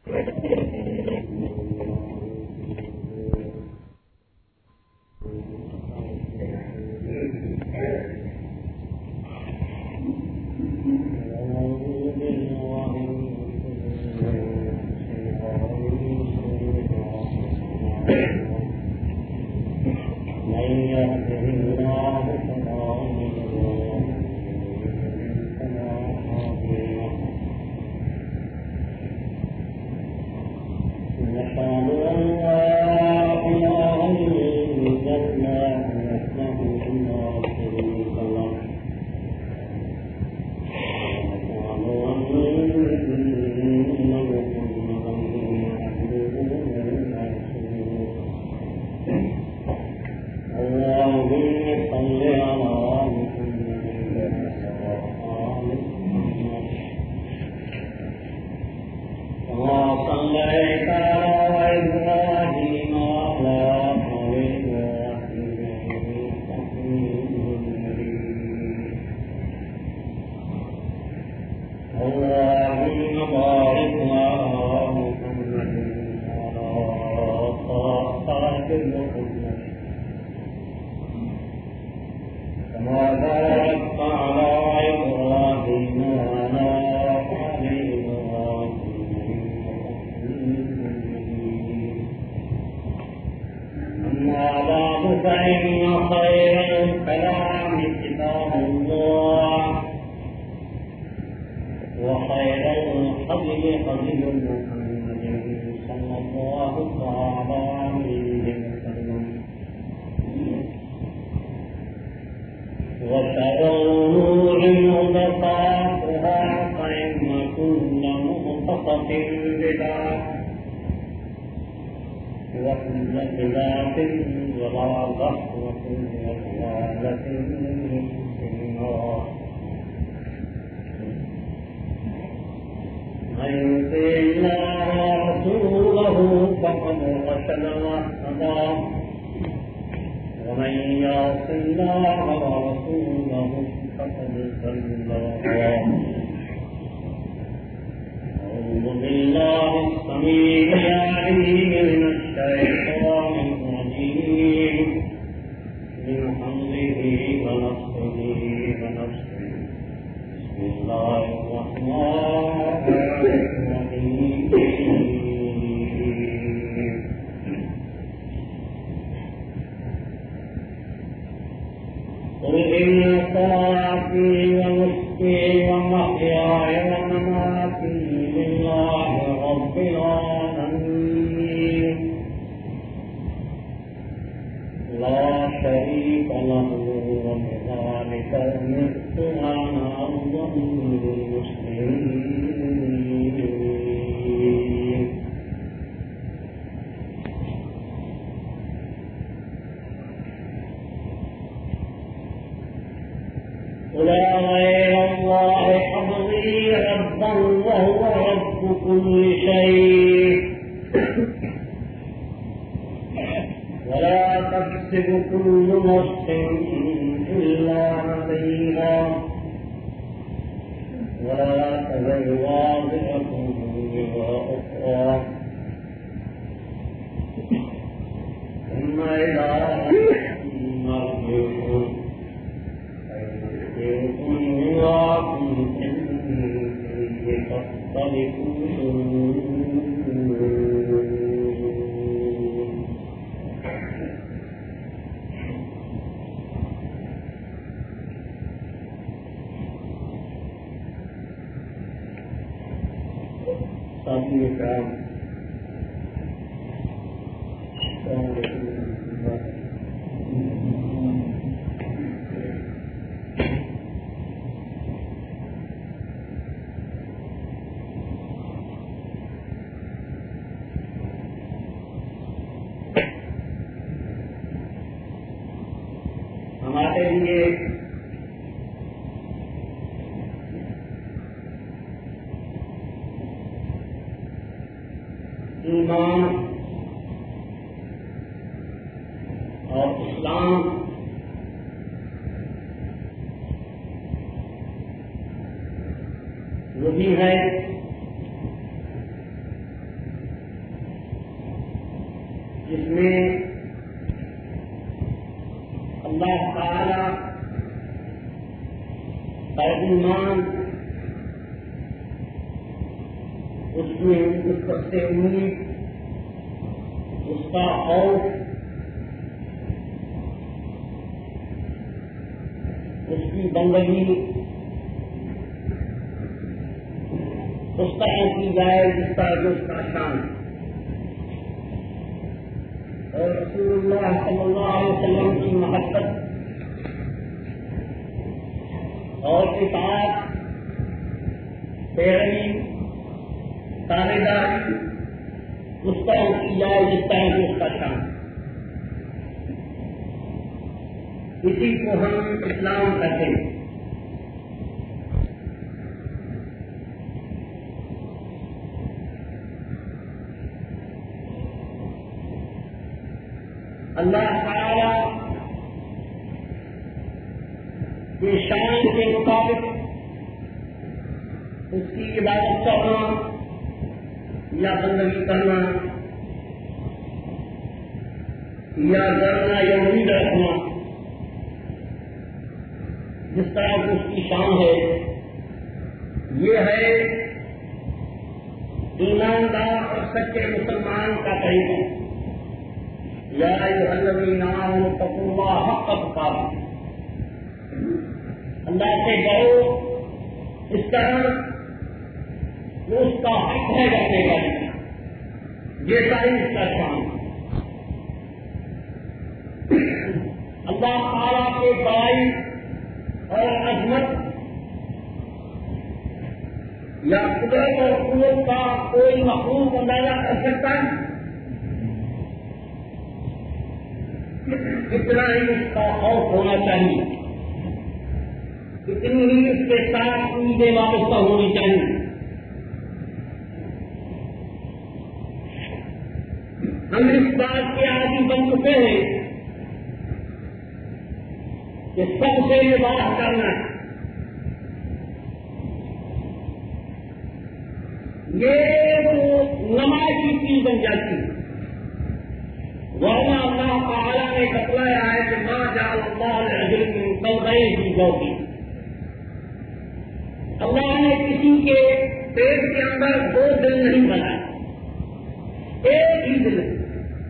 ہمارے لیے ایمان اور اسلام وہی ہے جس میں اللہ تعالی کا ایمان، اس میں اس پر سے امید، اس کا خوف، اس کی بندگی اس طرح کی جائے جس طرح جو اس کا شان، اور رسول اللہ صلی اللہ علیہ وسلم کی محبت اور اطاعت، پیروی، تابعداری اس طرح کی جائے جس طرح جو اس کا شان. اسی کو ہم اسلام کہتے ہیں. اللہ تعالی کی شان کے مطابق اس کی عبادت کرنا یا بندگی کرنا یا ڈرنا یا امید رکھنا جس طرح کی اس کی شان ہے، یہ ہے ایماندار اور سچے مسلمان کا طریقہ. یا ایھا الذین آمنوا اتقوا اللہ حق تقاته، اللہ سے ڈرو اس طرح جو اس کا حق ہے ڈرنے کا. یہ ساری اس کا شان. اللہ تعالیٰ کے بڑائی اور عظمت یا قدرت اور قوت کا کوئی مخلوق اندازہ کر سکتا ہے؟ اتنا ہی اس کا خوف ہونا چاہیے، اتنی ہی اس کے ساتھ امیدیں وابستہ ہونی چاہیے. ہم اس بات کے عادی بن چکے ہیں کہ سب سے نباہ کرنا یہ وہ نمازی چیز بن جاتی ہے. ورنہ اللہ تعالیٰ نے بتلایا ہے کہ ما جعل اللہ لرجل من قلبین فی جوفہ، اللہ نے کسی کے پیٹ کے اندر دو دل نہیں بنائے، ایک ہی دل ہے.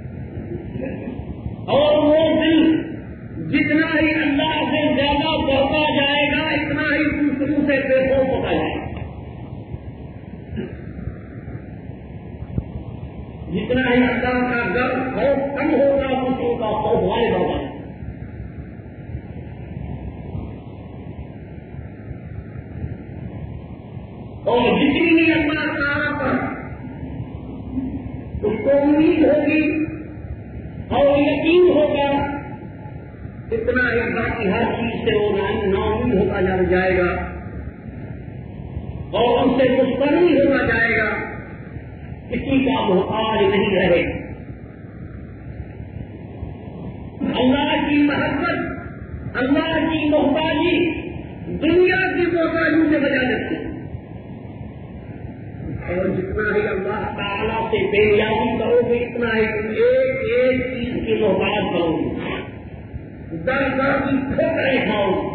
اور وہ دل جتنا ہی اللہ سے زیادہ بڑھتا جائے گا اتنا ہی دوسروں سے بے خوف ہوتا جائے گا. جتنا ہی اللہ کا ڈر خوف کم ہوگا دوسروں کا خوف غالب ہوگا. اور جتنی بھی اللہ تعالیٰ پر اس کو امید ہوگی اور یقین ہوگا اتنا ہی باقی ہر چیز سے وہ ناامید ہوتا جائے گا اور ان سے مستغنی ہوتا جائے گا، کسی کا محتاج نہیں رہے. اللہ کی محبت، اللہ کی محتاجی دنیا کی محتاجی سے بچا دیتی ہے. اور جتنا ہی اللہ تعالیٰ سے بے نیازی کرو گے اتنا ہی ایک ایک چیز کی محتاج کرو گے، در در کی ٹھوکریں کھاؤ گے،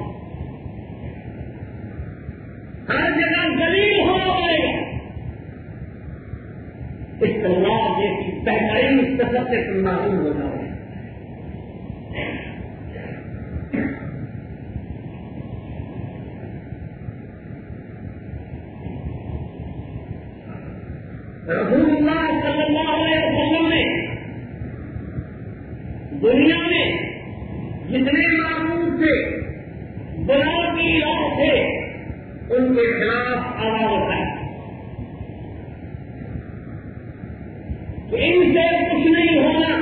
ہر جگہ ذلیل ہونا پڑے گا. استغفار جیسی بہترین سفر سے تم معلوم ہو جاؤ. رسول اللہ صلی اللہ علیہ وسلم نے دنیا میں جتنے معروف تھے، بلا کی راہ تھے، ان کے خلاف آواز اٹھائی کہ ان سے کچھ نہیں ہونا،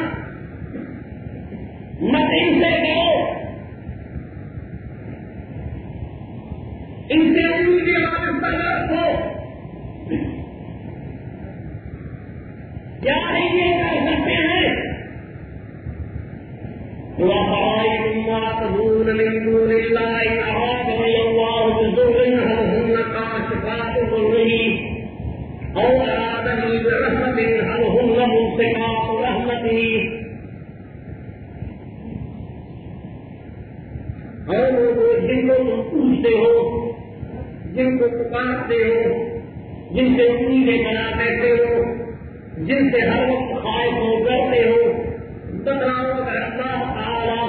مت ان سے کرو، ان سے ان کی وابستہ رکھو. کیا یہ کر سکتے ہیں؟ تدعون من دون الله إن أرادني الله بضر هل هن كاشفات ضره أو أرادني برحمة هل هن ممسكات رحمته رحمته اور وہ جن کو تم پوچھتے ہو، جن کو پکارتے ہو، جن سے امیدیں بنا بیٹھتے ہو، جن سے ہر وقت خائف ہو کرتے ہو، بتلاؤ کہ اللہ تعالی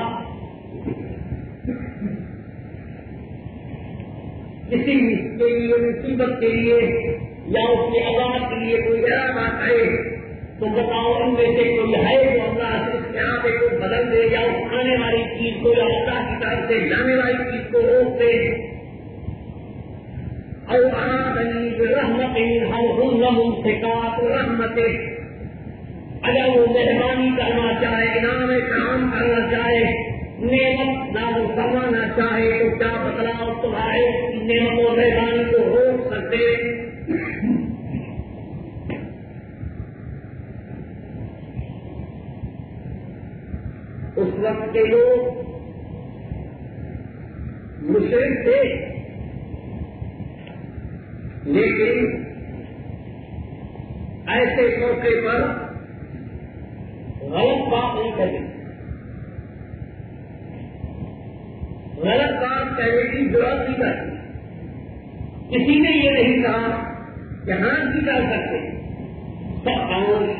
کسی کے لیے مصیبت کے لیے یا اس کے عذاب کے لیے کوئی ارادہ کرے تو بتاؤ ان میں سے کوئی ہے جو اللہ سے اس ارادے کو بدل دے یا اس آنے والی چیز کو یا اللہ کی طرف سے جانے والی چیز کو روک دے. او ارادنی برحمت ہم ممسکات رحمت، اگر وہ مہربانی کرنا چاہے، انعام کرام کرنا چاہے، نعمت نازل فرمانا چاہے تو کیا بتلاؤ تمہارے نعمت و مہربانی کو روک سکتے؟ اس وقت کے لوگ مشرک تھے لیکن ایسے موقع پر غلط بات نہیں کرے، غلط بات کہنے کی ضرورت نہیں کرتی. کسی نے یہ نہیں کہا کہ ہاں کی کر سکتے، سب خاموش.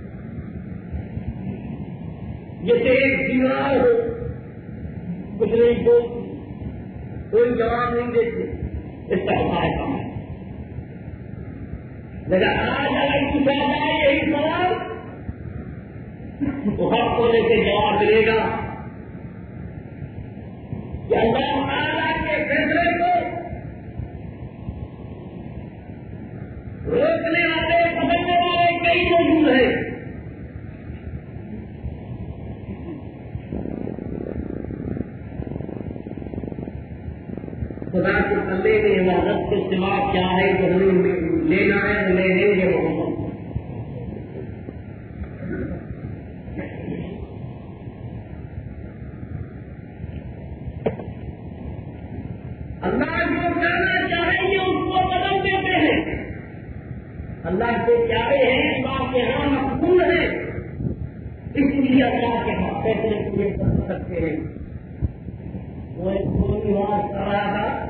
جیسے ایک بیمار ہو، کچھ نہیں بولتی، کوئی جواب نہیں دیتی، اس کا ہمارا کام ہے. لیکن آج اگر پوچھا جائے یہی سوال تو ہر کونے سے جواب ملے گا کہ اللہ تعالیٰ کے فیصلے کو روکنے والے بدلنے والے کئی موجود ہیں. خدا کے بندے میں عبادت کے سوا کیا ہے جو ہمیں لینا ہے وہ لے لیں گے. اللہ جو کرنا چاہے گے اس کو بدل دیتے ہیں. اللہ کے پیارے ہیں، اللہ کے یہاں مقبول ہیں، اس لیے اللہ کے ہاں فیصلے پورے کر سکتے ہیں. وہ ایک پوری بات کر رہا تھا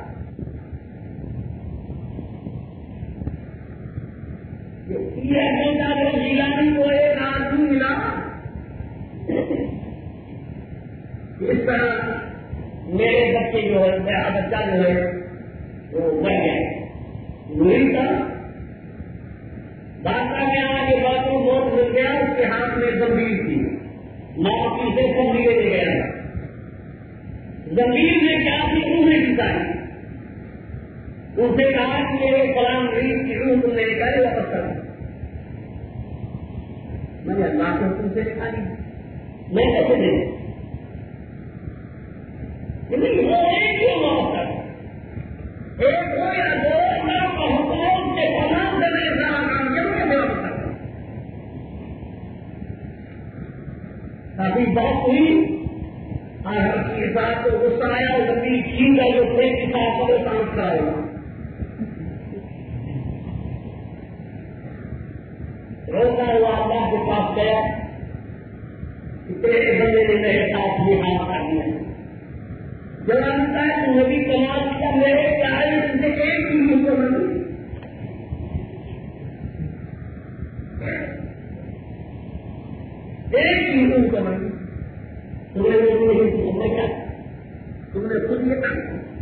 جیلانی کو ایک آدمی ملا، اس طرح میرے بچے جو ہے، میرا بچہ جو ہے وہ بڑھ گیا. وہی تھا بادشاہ کے آگے باتوں موت مل گیا، اس کے ہاتھ میں زمین تھی، معافی سے سب لیے لے گیا. زمین نے کیا تھی انہوں نے بتائی، ان سے کہا کہ میرے کلام غریب کی روح تم نے نکالے واپس کر. میں نے اللہ کے حکم سے نکالی، میں کیسے دے نہیں وہ ایک کیوں واپس کر، ایک ہو یا دو، اللہ کا حکم کے کلام سے میں سارا کام کیا میں واپس کر. کافی بات ہوئی، ہر چیز بات کو غصہ آیا، زمین چھین کر جو پھر کی ساتھ کو سانس کرائے گا. روتا ہوا اللہ کے پاس گیا کہ تیرے بندے نے میرے ساتھ یہ کام کر دیا. جانتا ہے تو نبی کمال کیا میرے پیارے ان سے ایک ہی ان کو ملی، ایک ہی ان کو ملی. تم نے وہ نہیں تم نے کیا، تم نے خود یہ کام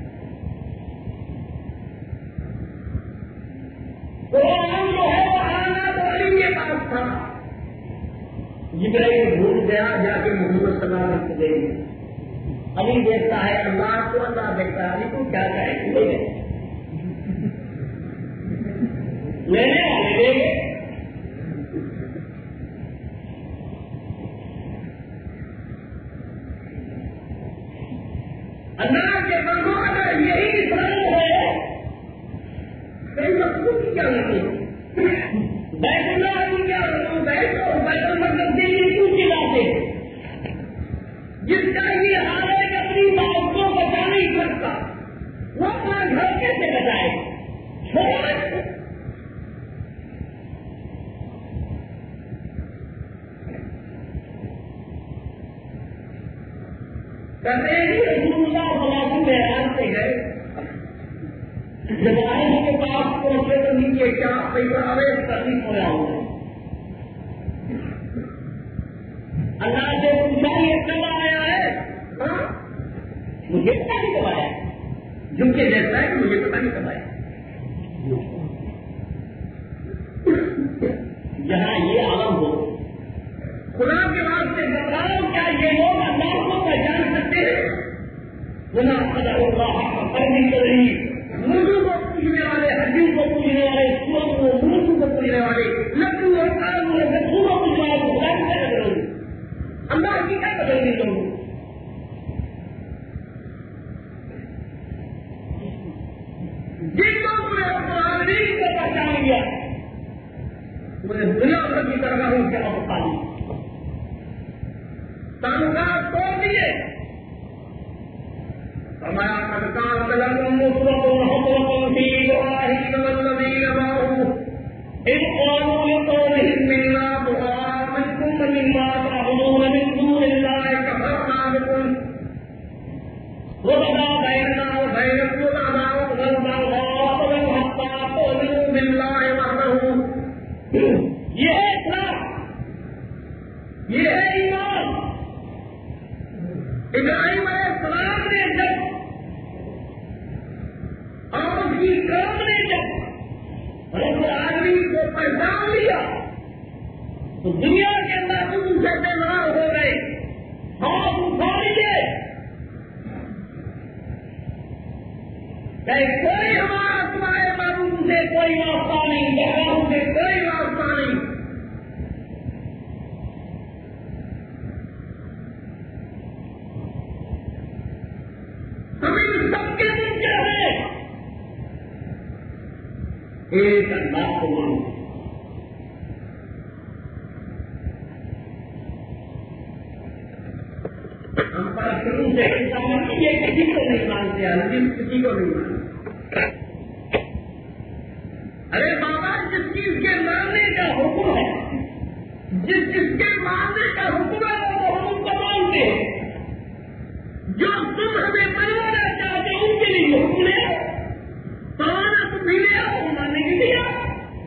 قرآن جو ہے وہ آنا تو علی کے پاس تھا. جبرائیل بھول گیا، جا کے محمد صلی اللہ علیہ وسلم دے دیا. علی دیکھتا ہے اللہ کو، اللہ دیکھتا ہے علی کو، کیا کہے لے گئے لینے والے لے گئے. اللہ کے بندوں اگر یہی اسلام ہے کئی مقصود کی کیا لگی بیت اللہ کی کیا لگوں بیت اور بیت المقدس کے لیے کیوں کی باتیں جس کا یہ حال ہے کہ اپنی بات کو بچا نہیں سکتا، وہ اپنا گھر کیسے بچائے؟ کہتے ہیں کہ رسول اللہ صلی اللہ علیہ وسلم معراج سے گئے، جب آئے کے پاس پہنچے تو نیچے کیا پیسہ آئے تکلیف ہو رہا ہوں اللہ سے پوچھا یہ کب آیا ہے؟ مجھے پتا نہیں کب آیا، جن کے جیسا ہے کہ مجھے پتا نہیں کب آیا۔ جہاں یہ عالم ہو خدا کے واسطے بتاؤ، کیا یہ لوگ اللہ کو پہچان سکتے ہیں؟ خدا خدا اللہ کرنی کر رہی مردوں کو پوچھنے والے، حجیوں کو پوچھنے والے، سوروں کو مرسوں کو پوچھنے والے، لکڑوں اور کاروں کو پوچھنے والے خدا کی کیا کروں، اللہ کی کیا قدر نہیں کروں؟ جن لوگوں نے قرآن کو پہچان لیا انہیں دنیا بھر کی درگاہوں کے بتا دی، تعلقات توڑ دیے۔ فرمایا قد كانت لكم أسوة حسنة في إبراهيم والذين معه إذ قالوا لقومهم إنا براء منكم ومما تعبدون من دون الله كفرنا بكم وبدا بيننا وبينكم العداوة والبغضاء حتى تؤمنوا بالله وحده۔ یہ ہے اسلام، یہ ہے ایمان۔ ابراہیم علیہ السلام نے جب اور اس کی قوم نے جب رب العالمین کو پہچان لیا تو دنیا کے اندر تم سے بیمار ہو گئے، ہاتھ اٹھا لیجیے کہ کوئی ہمارا تمہارے معبود سے کوئی واسطہ نہیں، جگہوں سے کوئی واسطہ نہیں۔ ہمیں سب کے ممکن ہے ایک اللہ کو مانو۔ ہم پر شروع سے یہ کسی کو نہیں مانتے، حدیث کسی کو نہیں مانتے۔ ارے بابا جس چیز کے ماننے کا حکم ہے، جس چیز کے ماننے کا حکم ہے وہ ہم ان کو مانتے ہیں۔ جو تم ہمیں منوانا چاہتے ہیں ان کے لیے حکم لے آؤ، پرانا تم بھی لے آؤ، ماننے کے لیے آؤ۔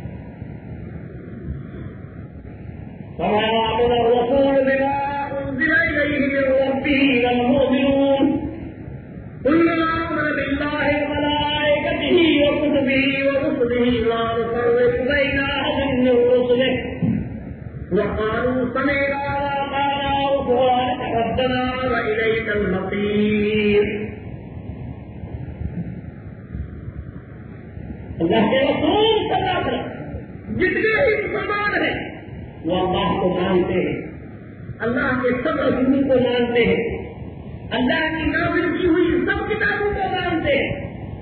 الرسول بما انزل الیہ من ربہ والمؤمنون كلنا آمن بالله وملائكته وكتبه ورسله لا نفرق بين أحد من رسله وقالوا سمعنا وأطعنا غفرانك ربنا وإليك المصير۔ اللہ کے رسول صلی اللہ علیہ وسلم جتنے ہی مسلمان ہیں وہ اللہ کو مانتے ہیں، اللہ کے سب رسولوں کو مانتے ہیں، اللہ کی نازل کی ہوئی سب کتابوں کو مانتے ہیں،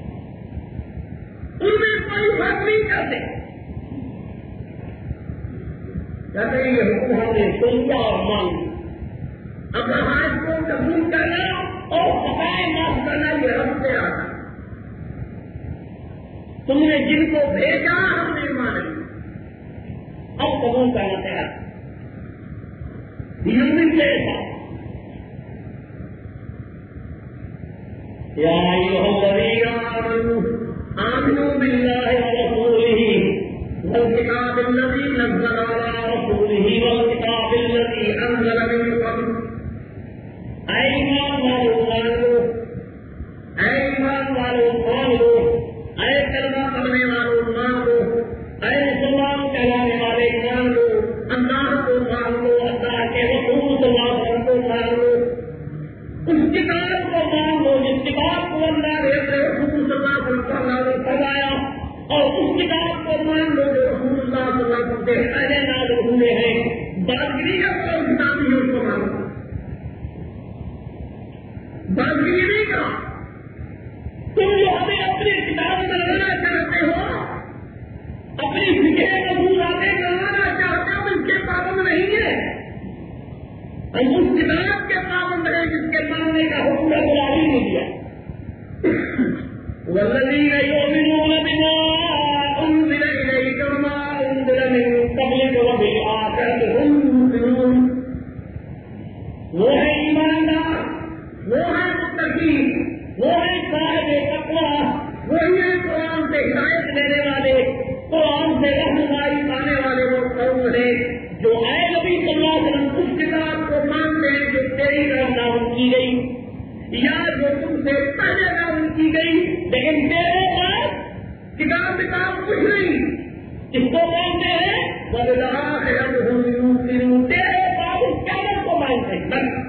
ان میں کوئی فرق نہیں کرتے۔ کہتے ہیں یہ حکم ہم نے سن لیا اور مان لیا، اب نماز کو قبول کرنا اور خطائیں معاف کرنا یہ رب سے آتا۔ تم نے جن کو بھیجا ہم نے مان لیا، اب قبول کرنا تیار ایسا۔ يا أيها الذين آمنوا بالله ورسوله والكتاب الذي نزل على رسوله والكتاب الذي أنزل من قبل أيمان والو أيمان والو أي كلمة پڑھنے والوں مان لو، اے مسلمان کہلانے والے مان لو، اللہ کو مان لو، اللہ کے رسول صلی اللہ علیہ وسلم کو مان لو، اس کتاب کو مان لو جس کتاب کو اللہ نے اپنے رسول صلی اللہ علیہ وسلم نے فرمایا، اور اس کتاب کو مان لو جو رسول اللہ صلی اللہ علیہ وسلم کے پہلے نازل ہوئے ہیں۔ بادگری کا کوئی کتاب نہیں اس کو مانو، بادگری نہیں کا تم جو ہمیں اپنی کتاب میں لانا چاہتے ہو، اپنی فکر رسول آگے لانا چاہتے ہو، اس کے پابند نہیں ہے، ہم اس کتاب کے پابند ہیں جس کے ماننے کا حکم بلاری نہیں دیا۔ والذین یؤمنون بما انزل الیک وما انزل من قبلک وبالآخرۃ هم یوقنون، وہ ہے ایماندار، وہ سے پہلے نازل کی گئی، لیکن تیرے پاس کتاب کچھ نہیں. کس کو مانتے ہیں؟ تیرے پاس اس قیامت کو مانتے ہیں. بس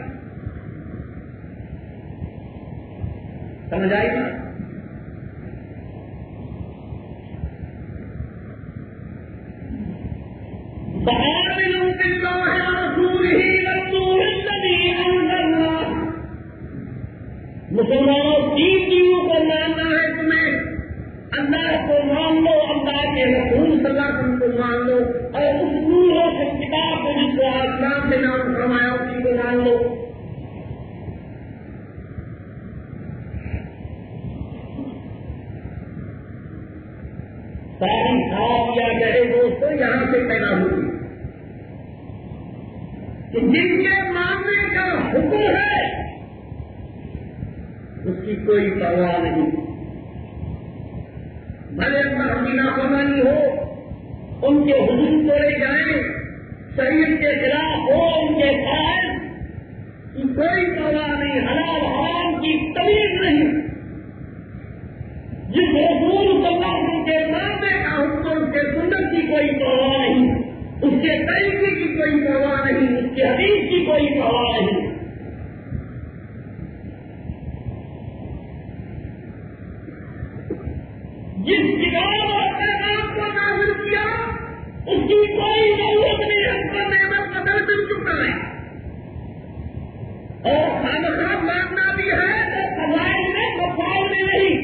سمجھ آئی نا؟ مسلمانوں تین چیزوں کو ماننا ہے تمہیں. اللہ کو مان لو، اللہ کے رسول صلی اللہ علیہ وسلم کو مان لو، اور اس نور سے کتاب کو جس کو آسمان سے نام فرمایا اسی کو مان لو. ساری خواب یا گہرے دوستوں یہاں سے پیدا ہوئی کہ جن کے ماننے کا حکم ہے اس کی کوئی پرواہ نہیں. بھلے اللہ کی نافرمانی ہو، ان کے حدود توڑے جائیں، شریعت کے خلاف ہو، ان کے قائد کی کوئی پرواہ نہیں. حلال حرام کی تمیز نہیں. جس رسول صلی اللہ علیہ وسلم کے ماننے کا حکم، اس کے سنت کی کوئی پرواہ نہیں، اس کے طریقے کی کوئی پرواہ نہیں، اس کے حدیث کی کوئی پرواہ نہیں. جس کتاب اور پیغام کو نازل کیا اس کی کوئی ضرورت نہیں. اس پر نعمت کا در مل چکا ہے. اور خامخواہ ماننا بھی ہے تو فضائل میں مسائل میں نہیں.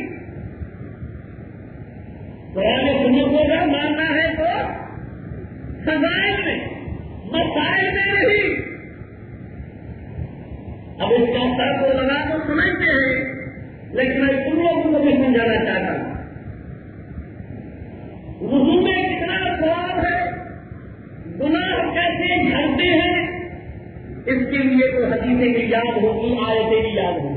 قرآن سنت کو ماننا ہے تو فضائل میں مسائل میں نہیں. اب اس کا سر کو لگا تو سمجھتے ہیں، لیکن میں تم لوگوں کو بھی سمجھانا چاہتا ہوں. وضو میں کتنا ثواب ہے، گناہ کیسے جھڑتے ہیں، اس کے لیے تو حدیثیں بھی یاد ہوگی، آیتیں بھی یاد ہوگی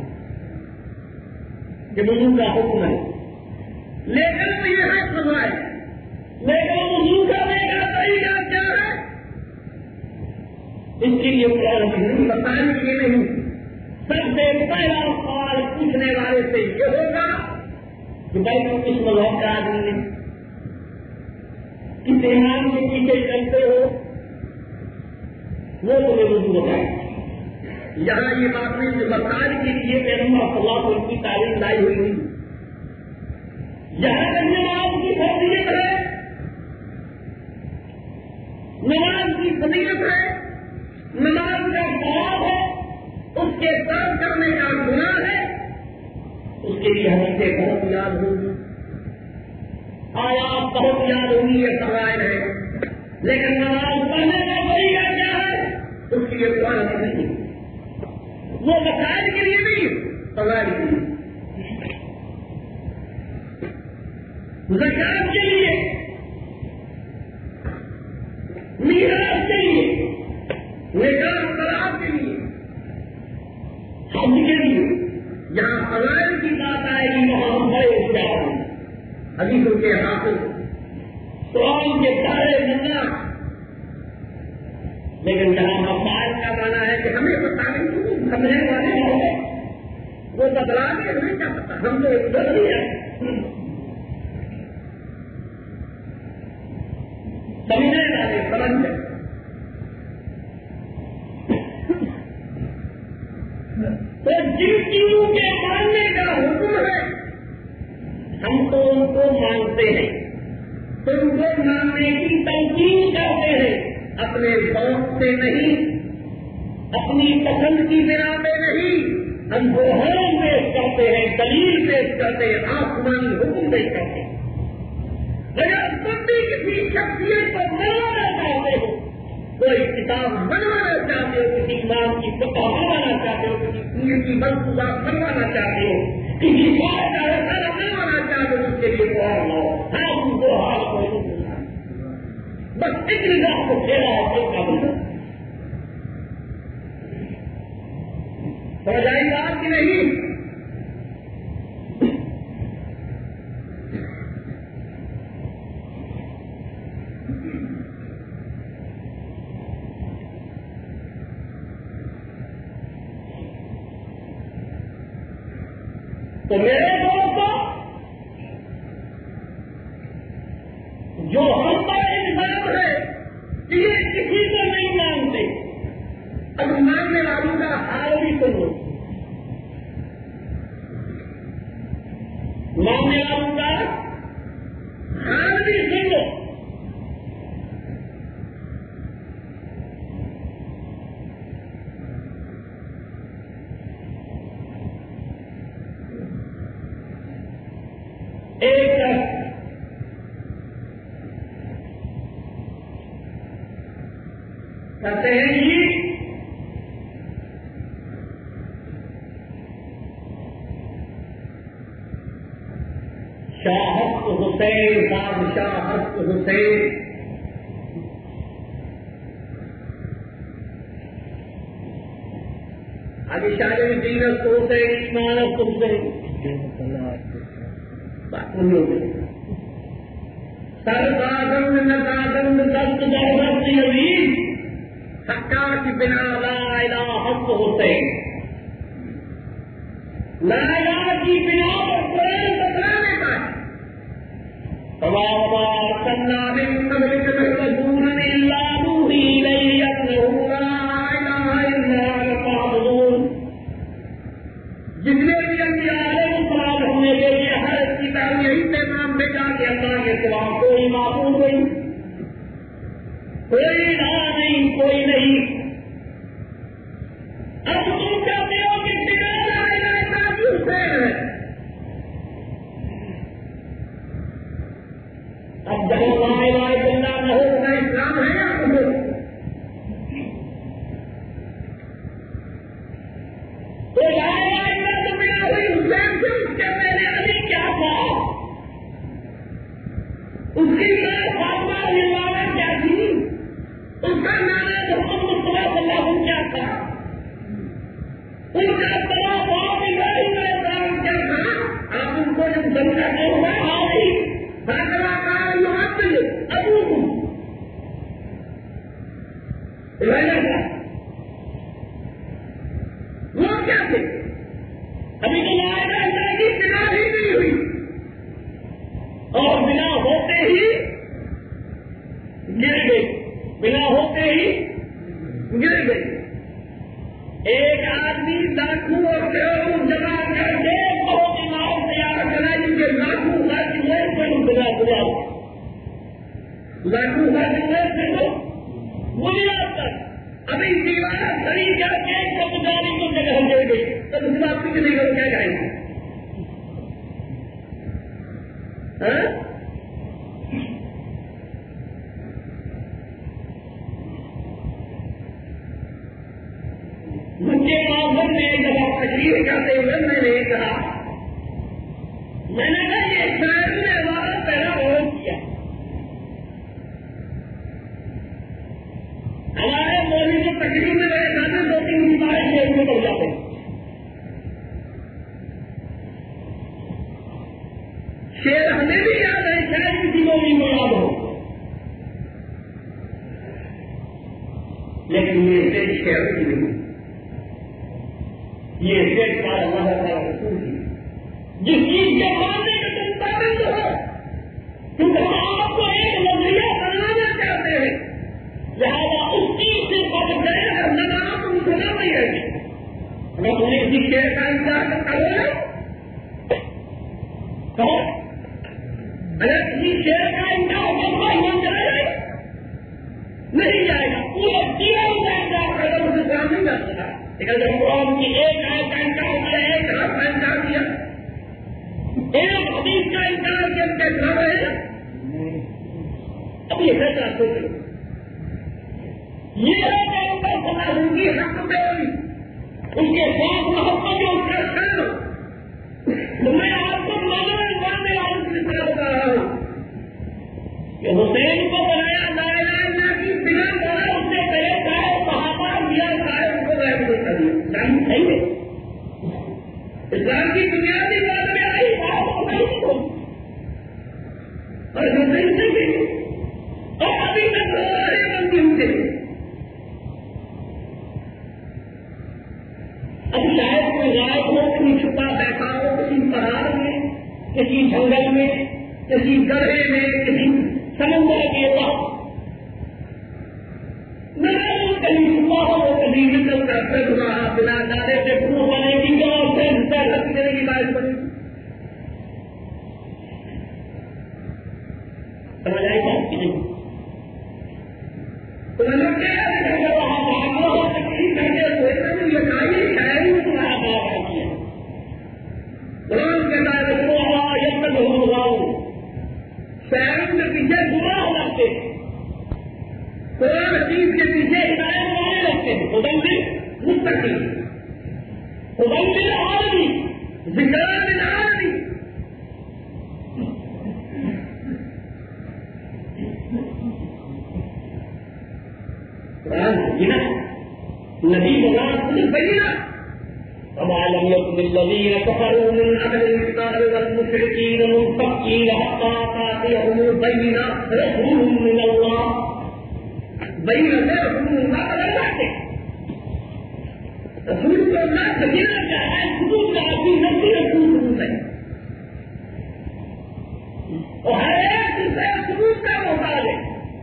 کہ وضو کا حکم ہے. لیکن یہ ہے فضائل. لیکن وضو کرنے کا طریقہ کیا ہے، اس کے لیے قرآن نہیں بتانے کے لیے نہیں. سب سے پہلا سوال پوچھنے والے سے یہ ہوگا کہ بھائی تم کس مذہب کا آدمی ہے، کس ایمان کے پیچھے چلتے ہو، وہ تمہیں وضو بتائے. یہاں یہ بات نہیں کہ بتانے کے لیے پیغمبر صلی اللہ علیہ وسلم کی تعلیم لائی ہوئی نہیں. یہاں تک نماز کی فضیلت ہے، نماز کی فضیلت ہے، نماز کا ثواب ہے، اس کے ساتھ کرنے کا گناہ ہے. اس کے لیے حدیثیں بہت یاد ہوگی، آیات بہت یاد ہوگی، یہ فضائل ہے. لیکن نماز پڑھنے کا طریقہ کیا ہے، اس کے لیے قرآن نہیں. وہ مسائل کے لیے نہیں، فضائل کے لیے. زکات کے لیے، میراث کے لیے، نکاح طلاق کے لیے، حج کے لیے. جہاں فضائل کی بات آئے گی وہاں ہم بڑے اختیار ہیں. حدیثوں کے حافظ، قرآن کے سارے منا. لیکن جہاں مسائل کا مانا ہے کہ ہمیں بتانے کو سمجھنے والے ہیں، وہ بدلا کے ہمیں کیا پتا، ہم تو ادھر ہی ہیں. سمجھنے والے سمجھ تو جن چیزوں کے ماننے کا حکم ہے ہم تو ان کو مانتے ہیں، تو ان کو ماننے کی تلقین کرتے ہیں. اپنے ذوق سے نہیں، اپنی پسند کی بنا پہ نہیں، ہم برہان پیش کرتے ہیں، دلیل پیش کرتے ہیں، آسمانی حکم پیش کرتے ہیں. اگر تم بھی کسی شخصیت کو بنوانا چاہتے ہو، کوئی کتاب بنوانا چاہتے ہو، کسی امام کی فتح بنوانا چاہتے ہو، کسی پیر کی منصوبات بنوانا چاہتے ہو، کسی شاعر کا رسالہ بنوانا چاہتے ہو، اس کے لیے قرآن لاؤ. ہم دو حال کو نہیں بنانا، بس ایک نگاہ کو پھیرا ہے اس کا مطلب سمجھ آئی بات کی نہیں. تو میرے دوستوں جو ہم پر انسان ہے کہ یہ کسی کو نہیں مانتے، اب ماننے والوں کا حال بھی سنو، ماننے والوں کا حال بھی سنو۔ ایک کہتے ہیں جی شاہد حسین بادشاہ حسین ابھی شاید دیرت کو حسین ایمانت حسین سرکاگند نکاگند دست دردست یوید حقا کی بنا لا الہ حق حسین، لا الہ کی بنا پر قرآن بتانے کا ہے فَوَمَا أَرْسَلْنَا مِن قَبْلِكَ مِن رَّسُولٍ إِلَّا نُوحِي إِلَيْهِ أَنَّهُ لَا إِلَٰهَ إِلَّا أَنَا فَاعْبُدُونِ۔ جتنے بھی انبیاء علیہ السلام ہونے کے لیے ہر کتاب یہی پیغام بھیجا کہ اللہ کے سوا کوئی معبود نہیں، کوئی الہ نہیں، کوئی نہیں۔ اب تم کہتے ہو کہ بنا لا الہ الا اللہ حسین ہے، اب جب لا الہ الا اللہ نہ ہو کا اسلام ہے یا نہیں؟ تو لا الہ الا اللہ تو بنا ہوئی حسین سے اس کے پہلے علی کیا تھا، اس کی فاطمہ رضی اللہ عنہا کیا تھی، اس کا نانا محمد صلی اللہ علیہ وسلم کیا تھا، ان کا بڑا باپ ابراہیم علیہ السلام کیا تھا۔ آپ ان کو جب سمجھاتے ہوئے آئی فاطمہ کا محمد ابو وہ کیا تھے، ابھی تو لا الہ الا اللہ کی بنا ہی نہیں ہوئی، اور بنا ہوتے ہی گر گئی، بنا ہوتے ہی گر گئی۔ ایک آدمی لاکھوں اور کروڑوں جمع کر کے بہت عمارت تیار کرا جن کے لاکھوں خرچ ہوئے پھر بنا دیا، لاکھوں خرچ ہوئے پھر بنیاد پر ابھی دیوار کھڑی کر کے کبھی کو جگہ دے گئی، تو اس بات کی کسی کو کیا جائیں گے؟ مجھے معذر میں ایک دفعہ تقریر کرتے ہوئے میں نے کہا، میں نے کہا یہ شاعر نے ہمارا پہلا روز کیا، ہمارے مولوی جو تقریر میں میرے سامنے دو تین ہمارے شیر میں بڑھ جاتے ہیں، شیر ہمیں بھی یاد ہے، شاید کسی مولوی میں یاد ہو، لیکن یہ شیر کی نہیں، یہ شیر کا اللہ تعالیٰ رسول کی جس چیز کے ماننے کا تم پابند ہو، کیونکہ ہم آپ کو ایک نظریہ بنانا چاہتے ہیں، لہٰذا اس چیز سے بچ گئے اور نہ تم سنا نہیں ہے، میں انہیں کسی شیر کا انتظار کرتا ہوں، اگر کسی شیر کا انتظار کرتا ہوں جائے نہیں جائے گا، پورے جیون کا انتظار کرتا اسے کام نہیں کر سکتا، لیکن جب قرآن کی ایک آیت کا انکار کیا، ایک حرف کا انکار کیا، ایک حدیث کا انکار کیا، ان کے گھر ہے اب یہ فیصلہ سوچے، یہ ہے کہ ان کا سنا ہوں گی حق پہ ان کے ساتھ محبت جو اس کا خیر، تو میں آپ کو ماننے والوں سے بتا رہا ہوں کہ حسین کو بنایا لا الہ الا اللہ کی بنا بنا اس سے پہلے چاہے صحابہ دیا چاہے ان کو غیر نہیں کرنا، اسلام صحیح ہے، اسلام کی بنیادی بات میں آئی بات نہیں ہو، اور حسین سے بھی اور ابھی تک سارے بندی ہوتے ہیں۔ اب شاید کوئی غائب ہو کہیں چھپا بیٹھا ہو کسی پر کسی جنگل میں، کسی گڑھے میں، کسی سمندر کے پاس کبھی صبح ہو کبھی نکل کر پھر وہاں بنا ڈالے سے پھول بنے گی اور پھر کرنے کی بات بنے گی. سمجھ آئی بات کی نہیں؟ تو میں نے کہا وہاں بھاگنا ہو تکلیف کرتے ہوئے یہ شاعری تمہارا بات آتی ہے. قرآن کہتا ہے شہروں کے پیچھے گناہ لگتے ہیں، قرآن حدیث کے پیچھے ہدایت والے رکھتے ہیں. مدمر مستقیم، مدمر عالمی، ذکران العالمی. قرآن بنا نبی بنا بنا وما لم يكن الذين كفروا من أهل الكتاب والمشركين منفكين حتى تأتيهم البينة رسول من الله. بينة رسول الله بدل جاتے رسول کو اللہ بدلنا چاہتا ہے. ثبوت کا اپنی نفسی رسول ثبوت ہے اور ہر ایک دوسرے ثبوت کا محتاج ہے.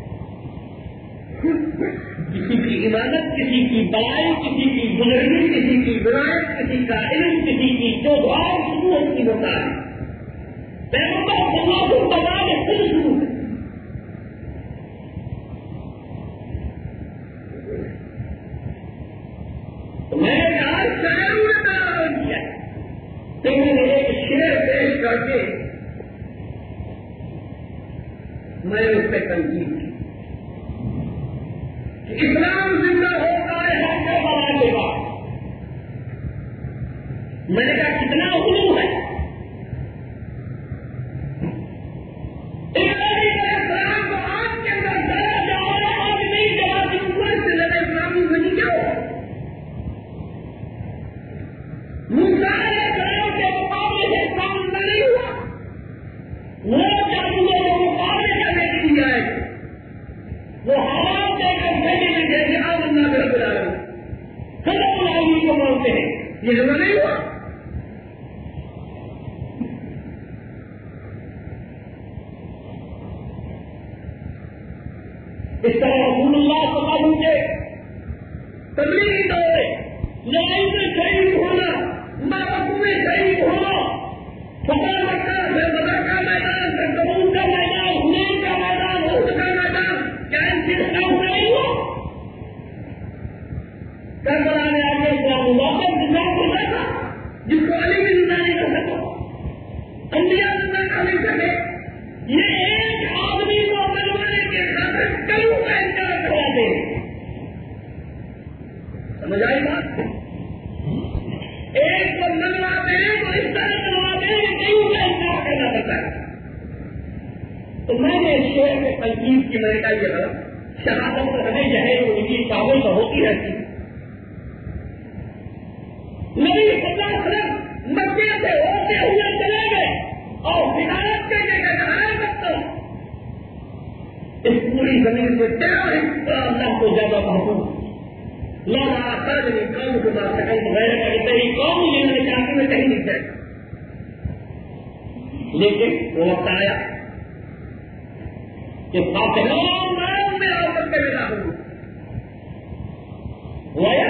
کسی کی عبادت، کسی کی بڑائی، کسی کی بزرگی، کسی کی ولایت، کسی کا علم، کسی کی چوبھار ثبوت کی محتاج ہے. پیغمبر صلی اللہ علیہ وسلم خود ثبوت ہے. تو میں نے آج شاعروں نے بیان کیا تو میں نے ایک شعر پیش کر کے میں اس پہ تنقید کی. اسلام زندہ ہوتا ہے ہر کربلا کے بعد. میں نے کہا کتنا علم ہے. اسلام کو آج کے اندر ذرا جاؤ آج نہیں جگہ کی عمر سے زیادہ اسلامی بنی کیا ہو. موسیٰ علیہ السلام کے مقابلے سے اسلام نہیں ہوا. وہ جادوگر کو مقابلے کرنے کے لیے آئے گا. وہ حالات دے کر بھیجے میں جیسے آج اللہ کے رب العالمین خدا العالمین کو مانتے ہیں. یہ جمع نہیں ہوا. اس طرح رسول اللہ صلی اللہ علیہ وسلم کے تبلیغی دور لڑائی میں شہید ہونا، مارکوں میں شہید ہونا، فتح مکہ سے بدر کا میدان سے تبوک کا میدان، حنین کا میدان، احد کا میدان، کیا ان کی اسلام نہیں ہوا؟ کربلا میں آگے اسلام واپس زندہ ہوتا تھا جس کو علی بھی زندہ نہیں کر سکتا، انبیاء زندہ کر نہیں سکے. یہ ایک آدمی کو بنوانے کے خاطر کلوں کا انکار کروا دے. سمجھ آئی بات؟ ایک کو منواتے ہیں تو اس طرح منواتے ہیں کہ کلوں کا انکار کرنا پڑتا ہے. تو میں نے شعر میں تنقید کی. میں نے کہا یہ غلط. شہادت پر ہمیں جہے ان کی کاموں تو ہوتی رہتی. نبی صلی اللہ علیہ وسلم مکے سے ہوتے ہوئے چلے گئے اور ہدایت کے جگہ اس پوری زمین سے تیرا حصہ اللہ کو زیادہ محبوب. لوگ آخر میں قوم کو بات کریں غیر تیری قوم لینا چاہتی میں کہیں نہیں جائے. لیکن وہ وقت آیا کہ فاتحان نام میں آفت کے ملا ہوں وہ آیا.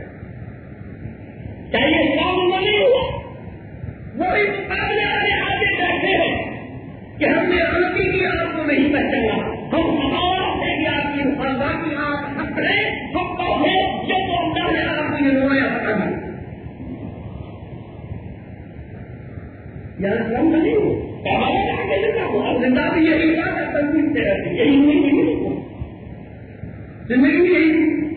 کیا یہ کام نہیں ہوا؟ وہی مقابلے والے آگے بیٹھے ہیں کہ ہم نے غلطی کی آپ کو نہیں پہچانا. ہم ہمارا ہے کہ آپ کی مفادات کی آپ حق رہے ہم کو ہے جب اللہ نے آپ کو یہ رویا پتا نہیں. یہاں کم نہیں ہو زندہ بھی یہی بات ہے. تنظیم سے رہتی یہی نہیں زندگی یہی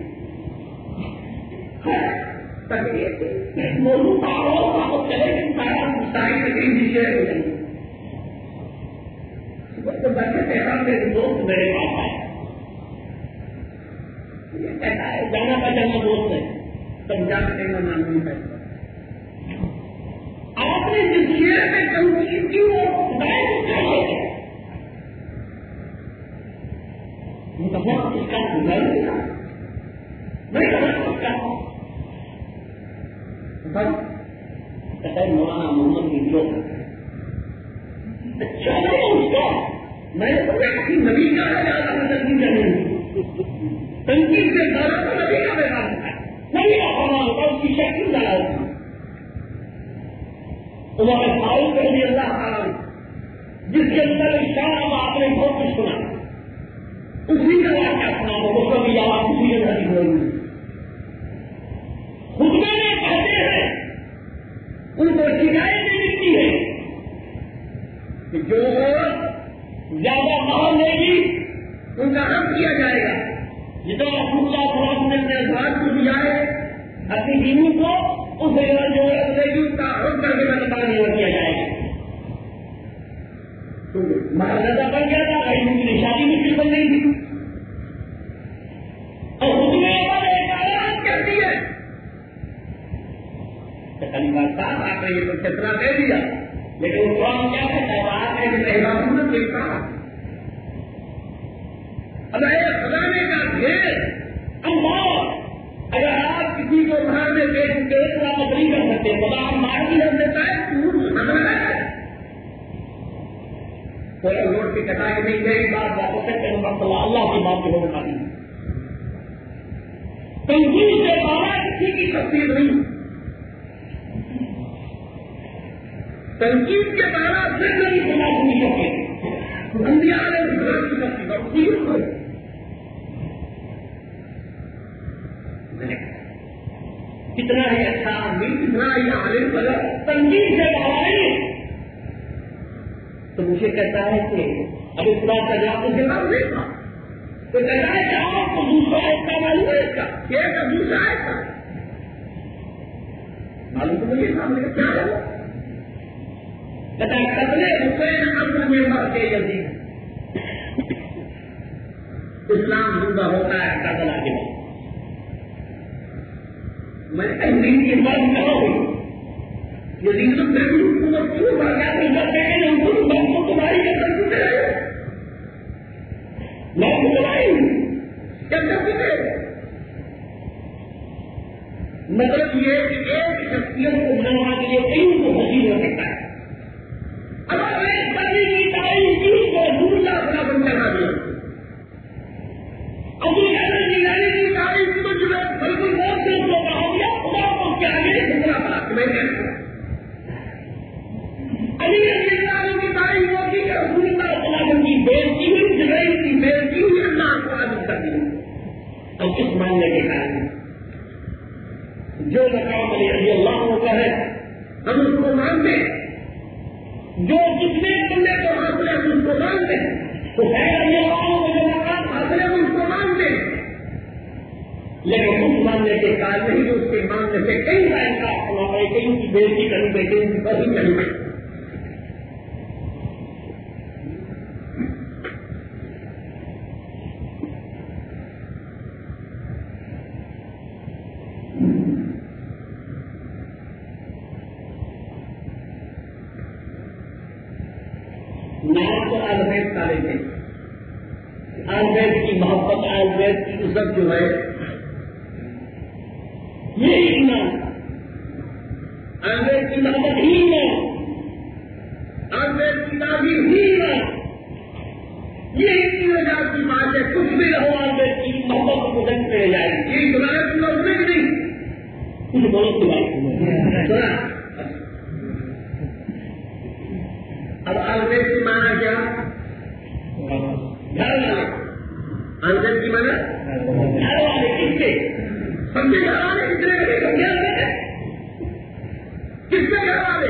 موضوع پاؤ چلے گی سارا ساری شیئر ہو جائے گی. تو بچے کہتا میرے دوست میرے پاس آئے. یہ کہتا ہے جانا کا جانا دوست ہے تب جا کے معلوم ہے. آپ نے جس شیئر میں تنقید کی وہ خدائے کو چاہیے تھے. اس کا میں مولانا محمد کی جو میں نے تو ایسی نبی کا ہے زیادہ تنقید نہیں تنقید سے زیادہ تو نبی کا پیغام ہے نبی کا فرمان ہوتا اس کی شکل زیادہ ہوتی عمر فاروق رضی اللہ تعالیٰ جس کے اندر شام آپ نے بہت کچھ سنا اسی کا واقعہ سنا وہ کبھی آپ اسی کے اندر بولیں خطبے میں کہتے ہیں ان کو شکایتیں ملتی ہے کہ جو زیادہ مال لے گی ان کا حق کیا جائے گا جتنا رسول اللہ صلی اللہ علیہ وسلم نے ازواج کو دیا ہے اپنی بیوی کو اس جگہ جو لے گی اس کا حق کر کے مقدار نہیں کیا جائے گا مہاراجا بن گیا تھا ان کی نشانی مشکل بن گئی تھی اور اس میں ایک آواز کہتی ہے صاحب آپ نے یہ تو فیصلہ دے دیا لیکن وہ قوم کیا کہتا ہے آپ نے احساس نے کہا خزانے کا ڈھیر اللہ اگر آپ کسی کو مارنے کے سلامت نہیں کر سکتے خدا آپ مار بھی کر دیتا ہے کوئی روڈ کی کٹائی نہیں میری بات واپس کرتے ہیں اللہ کی بات کو بتا دی تنظیم سے باہر کسی کی تصویر نہیں تنقید کے بارے سے نہیں سنا نہیں سکتے انبیاء نے کتنا ہی اچھا آدمی کتنا ہی عالم بنا تنقید سے باہر تو مجھے کہتا ہے کہ اب اس بات کا جواب مجھے معلوم نہیں تھا تو کہتا ہے کہ آپ کو دوسرا ایسا معلوم ہے اس کا یہ کا دوسرا ایسا معلوم تو مجھے سامنے کیا ہے قتل حسین امر میں مر کے یزید اسلام زندہ ہوتا ہے قتل کے بعد میں امین کی بات نہ ہوئی یزید میں حکومت کیوں بڑھ گیا تو کرتے ہیں حکومت بند کو تمہاری کے کر چکے میں بلائی کیا کر چکے مطلب یہ کہ ایک شخصیت کو بنوا کے لیے کئی کو حسین ہو سکتا ہے اگر ایک بندی کی تعلیم کی تو دوسرا اپنا بن چڑھا دیا ابھی اگر کی تعلیم کی تو جو بالکل بہت سے لوگ کہا دیا خدا کو کیا آگے دوسرا بات میں کہتا ابھی کی تعلیم ہوتی کہ رسول اللہ صلی اللہ علیہ وسلم کی بےزتی ہوئی جبرائیل کی بےزتی ہوئی اللہ کو عادت کر دیا اور کس ماننے کے کارن جو مقام علی رضی اللہ عنہ ہے ہم اس کو مانتے ہیں جو جتنے بندے کو حاصل ہے اس کو مانتے ہیں تو خیر یہ جو مقام حاصل ہے اس کو مانتے ہیں لیکن اس ماننے کے کارن نہیں جو اس کے ماننے سے کئی کا انکار کرنا پڑے کئی کی بےزتی کرنی پڑے کئی کی توہین کرنی پڑے نام تو آلویز سارے تھے آلویز کی محبت آلویز کی عزت جو ہے یہ ایمان آلویز کی محبت ہی ایمان آلویز کی تعظیم ہی ایمان یہ اتنی وجہ کی بات ہے کچھ بھی رہو آلویز کی محبت کو بدلتے رہ جائے گی یہ دوبارہ کی بات نہیں کچھ بہت کی بات اب آلویز کی مانا کیا گھر والے آلویز کی مانا گھر والے کس سے سمجھے گھر والے کتنے لگے سمجھے والے کس سے گھر والے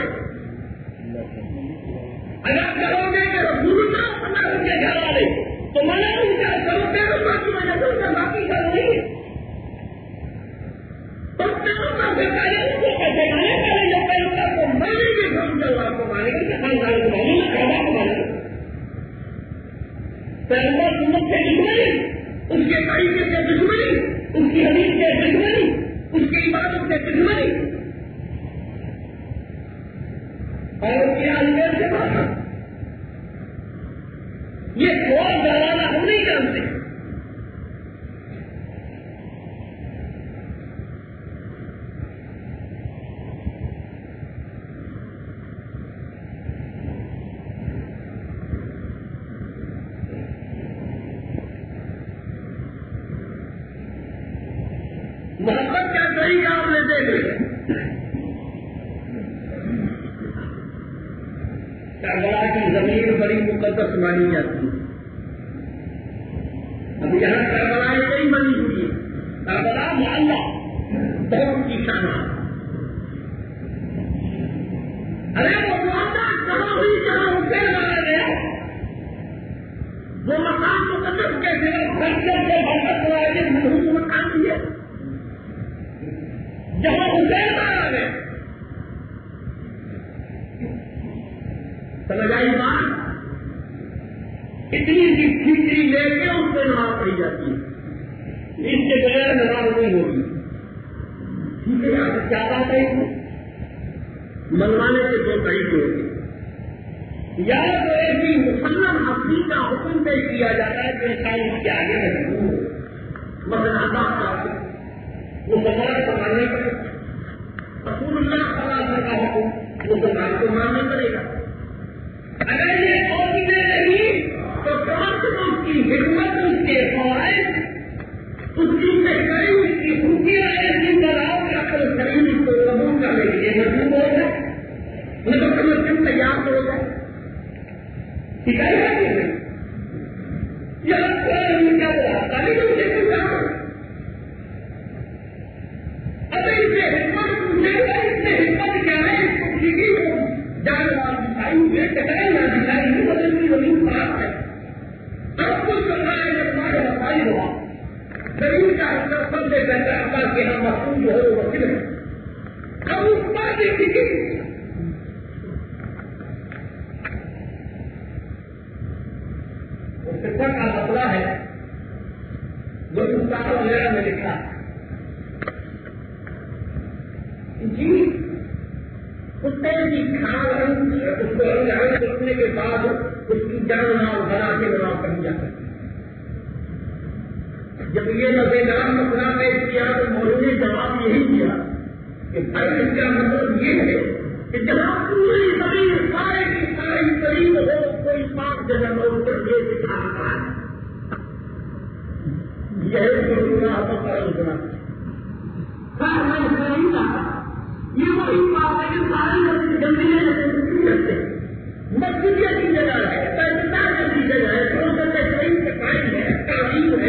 اگر کرو گے کہ رسول اللہ صلی اللہ علیہ وسلم کے گھر والے تو مانا ان کا کرو گے تو باقی وجہ سے ان کا باقی گھر نہیں تو پہلے ان کو کیسے مانے پہلے جب پہلے کو مانے گے ہم کو مانے گے خاندان کو مانے گا پیدا کو مانے گا پیغمبر سنت سے دشمنی اس کے طریقے سے دشمنی اس کی حدیث سے دشمنی اس کی عبادت سے دشمنی اور اس کی عالمیت سے بات یہ بہت زیادہ ہم نہیں جانتے محبت کا طریقہ آپ لیتے ہیں کربلا کی زمین بڑی مقدس مانی جاتی ہے. اب یہاں کربلائیں کئی بنی ہوئی ہے. کربلا محلہ بہت کی شان. ارے وہ محلہ کہاں بھی جہاں حسین مارا گیا وہ مکان مقدس کیسے بھرکر سے بھرکت کرائے گے مکان بھی ہے جہاں حسین مارا گیا. سمجھ آئی بات؟ اتنی سی کھچڑی لے کے اس پہ نماز پڑھی جاتی ہے. اس کے بغیر نماز نہیں ہوگی. ٹھیک ہے آپ کیا بات ہے منوانے سے دو طریقے ہوتے ہیں. یا تو ایسی مسلم حقیقی کا حکم پیش کیا جاتا ہے جو انسان اس کے آگے مجبور ہو مسلمان کا مسلمان کو ماننے پڑے گا. رسول اللہ صلی اللہ علیہ وسلم کا حکم مسلمان کو ماننا پڑے گا. اگر یہ قومیں نہیں تو کم سے کم اس کی حکمت اس کے فوائد اس کی بہتری اس کی خوبیاں ایسی بناؤ کہ اپنے شریر کو قبول کرنے کے لیے مجبور ہو جائے نہ تو کم از کم تیار ہو جائے. سکھائی جاتی ہے یہ کیا بولا تعلیم سے اب اس سے حکمت پوچھے گا. اس سے حکمت کیا ہے اس کو سیکھی جان وال دکھائی ہوئے کٹائی نہ دکھائی ہوئی بدلتی زمین خراب ہے. سب کچھ سرکار نے تمہارے بتائی ہوا زمین کا حصہ سب سے بہتر عمل کے ہم محفوظ جو ہے وہ وکیل ہے. اب اس بات یہ سیکھی کا مسئلہ ہے جو کتاب وغیرہ میں لکھا ہے. جی کتے کی کھان اس کو رنگ رکھنے کے بعد اس کی جان مال بنا کے نماز پڑھی جا سکتی. جب یہ مزیدار مسئلہ پیش کیا تو مولوی نے جواب یہی دیا کہ بھائی اس کا مطلب یہ ہے کہ جہاں پوری زمین سارے کی ساری قریب ہو کوئی پانچ جگہ لوگ کر یہ سکھانا ہے. یہ وہی بات ہے کہ ساری جلدی مسجد کی جگہ ہے پاکستان کی جگہ ہے صحیح صفائی ہے تعلیم ہے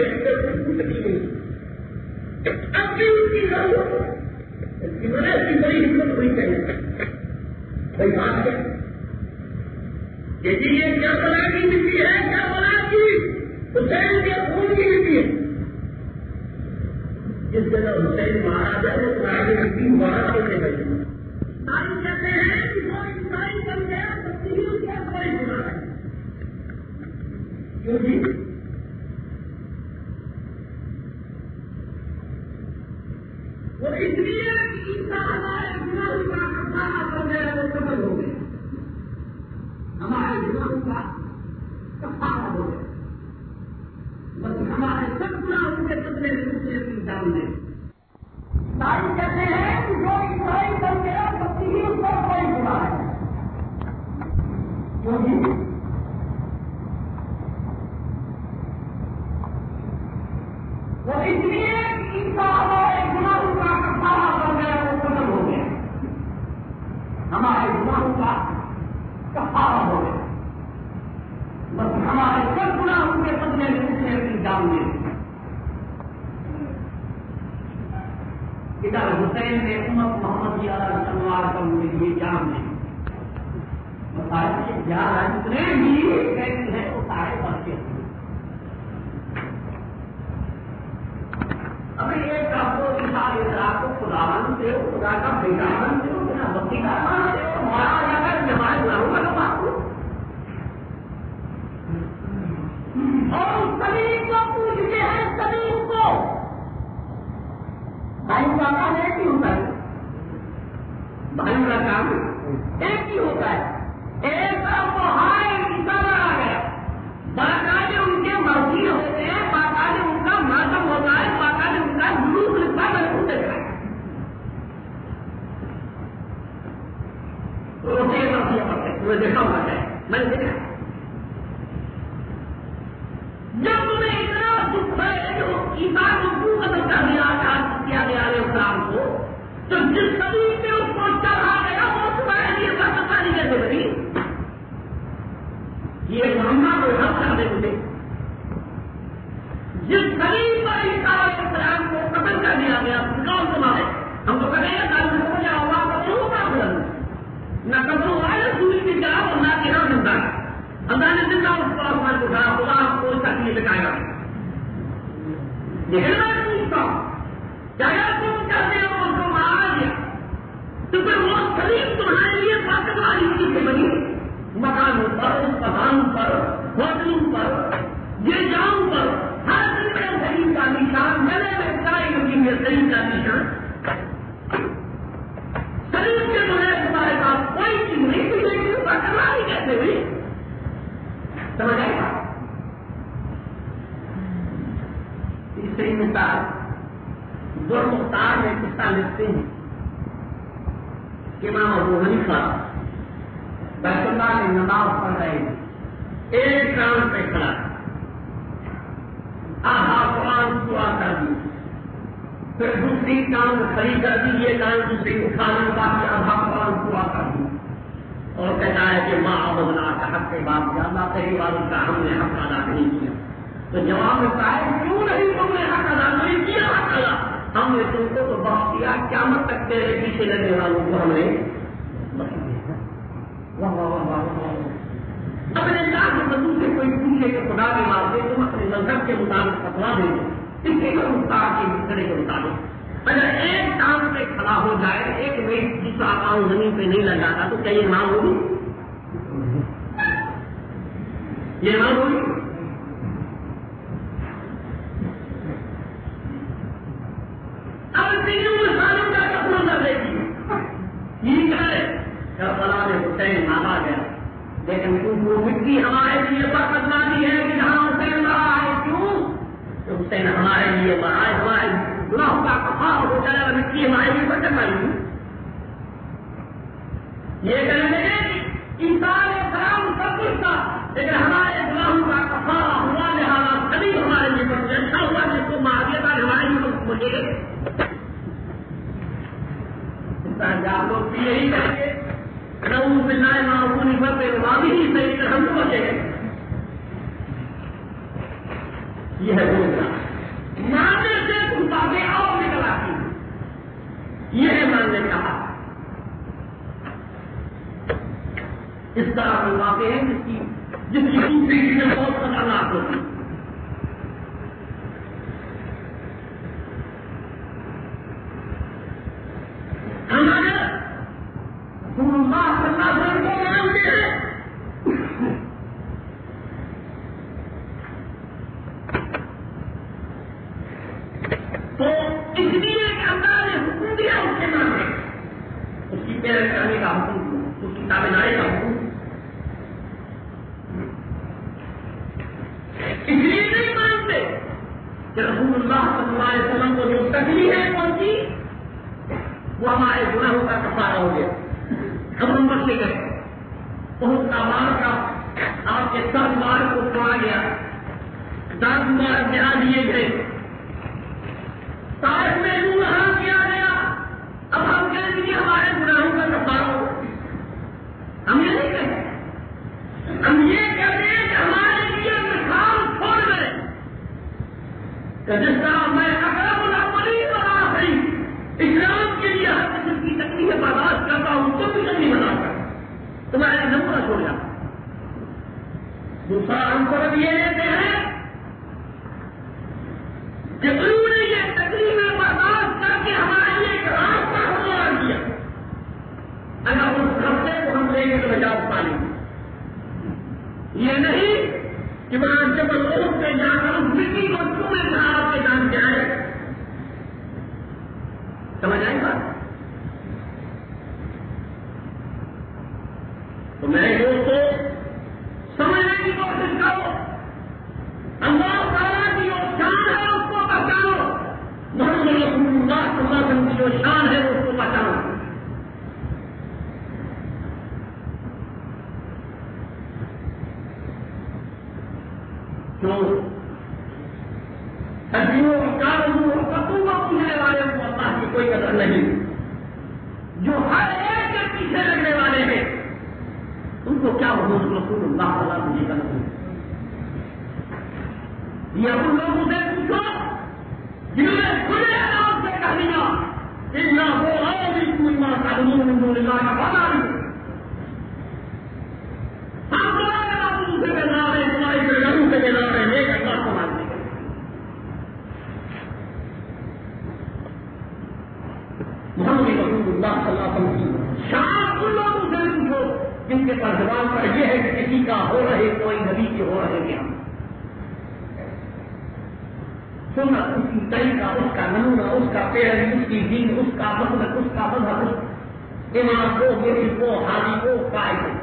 اب بھی اس کی ضرورت ہے. اس کی وجہ سے بڑی حکمت ہوئی چاہیے. کوئی بات ہے کہ یہ کیا بنا کی مٹی ہے کیا بنا کی حسین کے خون کی مٹی ہے. جس جگہ حسین مارا جائے پرانی مٹی وہاں سے گئی. ہم کہتے ہیں کہ وہ انسانی بن گیا تو تین کیا کوئی گنا ہے کیونکہ وہ اس لیے ہمارے گناہوں کا کفارہ بن گیا وہ قبول ہو گئے. ہمارے گناہوں کا کفارہ ہو گیا. بس ہمارے سب گناہوں کے بدلے میں دوسرے کی ڈال دیں. ساری کہتے ہیں کہ جو عیسائی بن گیا تو تین سو کوئی گناہ ہے کیونکہ وہ اس لیے ہمارے گناہوں کا کفارہ بن گیا وہ قبول ہو گیا. ہمارے گناہوں کا کفارہ ہو گیا. بس ہمارے سب گناہوں کے بدلے میں دوسرے کی ڈال دیں. ادھر حسین نے امت محمد سلوار کا ان کے لیے جان دیں بتایا کہ جتنے بھی ہے وہ سارے بچے. ابھی ایک آپ کو سارے آپ کو خداوند سے خدا کا بیٹاون سے بتی کا ہمارا جا کر ہمارے گناہوں کا تو آپ کو اور سلیم کو پوچھتے ہیں سلیم کو بھائی کا کام ایک ہی ہوتا ہے. بھائی کا کام ایک ہی ہوتا ہے. ایک طرف وہ ہائے اشارہ آ گیا باقاعدے ان کے مرضی ہوتے ہیں باقاعدے ان کا ماتم ہوتا ہے باقاعدے ان کا جلوس لکھتا ہے میں خود دیکھ رہا ہوں دیکھا ہوا ہے میں نے دیکھا. جب تمہیں اتنا دکھ ہے جو ایمان کو قتل کر دیا کیا گیا تو جس صلیب پہ اس کو چڑھا گیا وہ تمہارے لیے پاکستانی کیسے بنی؟ یہ محمد کو حق کر دے مجھے جس صلیب پر عیسیٰ علیہ السلام کو قتل کر دیا گیا کون تمہارے؟ ہم تو کہتے ہیں کہ ہو جاؤ گا قتلوں کا قتل نہ قتلوں والے سوری کی جگہ اور نہ کہاں زندہ اللہ نے زندہ اس کو آسمان کو کھڑا خدا آپ کو اس کا لیے بتائے گا یہ میں پوچھتا ہوں کیا تم کہتے ہو ان کو مارا دیا تو پھر وہ صلیب تمہارے لیے پاکستانی چیز سے بنی مکانوں پر پتھروں پر ہوٹلوں پر یہ جاؤں پر ہر طریقے صلیب کا نشان میں نے بتائی ہوگی یہ صلیب کا نشان صلیب کے بغیر تمہارے پاس کوئی چیز نہیں تو یہ پاکستانی کیسے ہوئی سمجھ آئے گا اس سے مثال دو مختار میں قصہ لکھتے ہیں کہ امام ابو حنیفہ بیت اللہ میں نماز پڑھ رہے ہیں ایک کان پہ کھڑا آدھا قرآن دعا کر دی پھر دوسری کان کھڑی کر دی یہ کان دوسری اٹھانے باقی آدھا قرآن دعا کر دی اور کہتا ہے کہ ماں عبداللہ کا حق کے بعد اللہ تیری والوں کا ہم نے حق ادا نہیں کیا تو جواب ملتا ہے کیوں نہیں تم نے حق ادا نہیں کیا حق ادا ہم نے تم کو تو بخش دیا قیامت تک تیرے پیچھے لگنے والوں کو ہم نے اپنے اللہ کے بندو سے کوئی پوچھے کہ خدا کے واسطے تم اپنے مذہب کے مطابق فتوا دے دو اس کے مختار کے مسئلے کے مطابق اگر ایک کام پہ کھڑا ہو جائے ایک ویٹ دوسرا کام زمین پہ نہیں لگاتا تو کیا یہ ماں ہوگی؟ یہ ماں ہوگی؟ اب تینوں مسالوں کا کپڑوں کر دے گی یہ ہے کربلا میں حسین مارا گیا لیکن وہ مٹی ہمارے لیے برکت مانی ہے کہ جہاں حسین مرا ہے کیوں؟ تو حسین ہمارے لیے مرا ہے ہمارے گناہوں کا کفارہ ہو جائے اور مٹی ہمارے لیے برکت مانی یہ کہنے لگے عیسیٰ علیہ السلام سب کچھ تھا لیکن ہمارے گناہوں کا کفارہ ہوا لہٰذا سبھی ہمارے لیے برکت اچھا ہوا جس کو مار دیا تھا ہمارے لیے مجھے آپ لوگ یہی کریں گے نعوذ باللہ معصومی پر پہ واضح ہی صحیح طرح ہم پہنچے گئے یہ ہے دوسرا ماننے سے تم باتیں اور نکل آتی ہیں یہ ہے ماننے کا اس طرح ہم باتیں ہیں جس کی دوسری چیزیں بہت خطرناک ہوتی ہم اگر اللہ صلی اللہ علیہ وسلم کو مانتے ہیں تو اس لیے کہ اللہ نے حکم دیا اس کے نام میں اس کی پیروی کرنے کا حکم اس کی تابعداری کا حکم اس لیے نہیں مانتے کہ رسول اللہ صلی اللہ علیہ وسلم کو جو تکلیف ہے کون سی وہ ہمارے گناہوں کا کفارہ ہو گیا اب ہم بچے گئے بہت آباد کا آپ کے سب مار کو چھوڑا گیا 10 مار گرا دیے گئے تاریخ میں رہا کیا گیا اب ہم کہیں گے ہمارے گناہوں کا کفارہ ہو ہم یہ نہیں کہتے ہم یہ کہتے ہیں کہ ہمارے لیے مثال چھوڑ گئے کہ جس طرح میں اکرم الاولین والآخرین اسلام کے لیے ہر قسم کی تکلیف برداشت کرتا ہوں تو بھی نہیں برداشت کرتا تمہارے نمبر چھوڑ جاتا دوسرا ہم سبب یہ لیتے ہیں کہ انہوں نے یہ تکلیفیں برداشت کر کے ہمارے لیے ایک راستہ ہموار کیا اگر اس راستے کو ہم لیں گے تو نجات پا لیں گے یہ نہیں کہ وہاں جبل احد پہ جا کر اس مٹی کو چومے صحابہ کے جان کے آئے سمجھ آئے گا تو میں دوستوں سمجھنے کی کوشش کرو اللہ تعالیٰ کی جو شان ہے اس کو پہچانو محمد رسول اللہ صلی اللہ علیہ وسلم کی جو شان ہے اس کو پہچانو جو ہڈیوں کاروں پتوں کو پوچھنے والے کو اللہ کی کوئی قدر نہیں اللہ تعالیٰ مجھے کرنا یہ ان لوگوں سے پوچھو جنہوں نے کھلے آواز سے کہہ دیا اتنا ہو اللہ کا بنا نہیں ہم تمہارے بابو سے بنا رہے ہیں تمہاری لڑوں سے بنا رہے ہیں ایک اللہ کو مانتے ہیں محمد رسول اللہ صلی اللہ علیہ وسلم شان ان لوگوں سے پوچھو جن کے پاس زبان پر یہ ہے کہ کسی کا ہو رہے کوئی نبی کے ہو رہے کیا سننا اس کی طریقہ اس کا نمونہ اس کا پیڑ اس کی دین اس کا مسلک اس کا مذہب امام کو مرشد کو حاجی کو قائد کو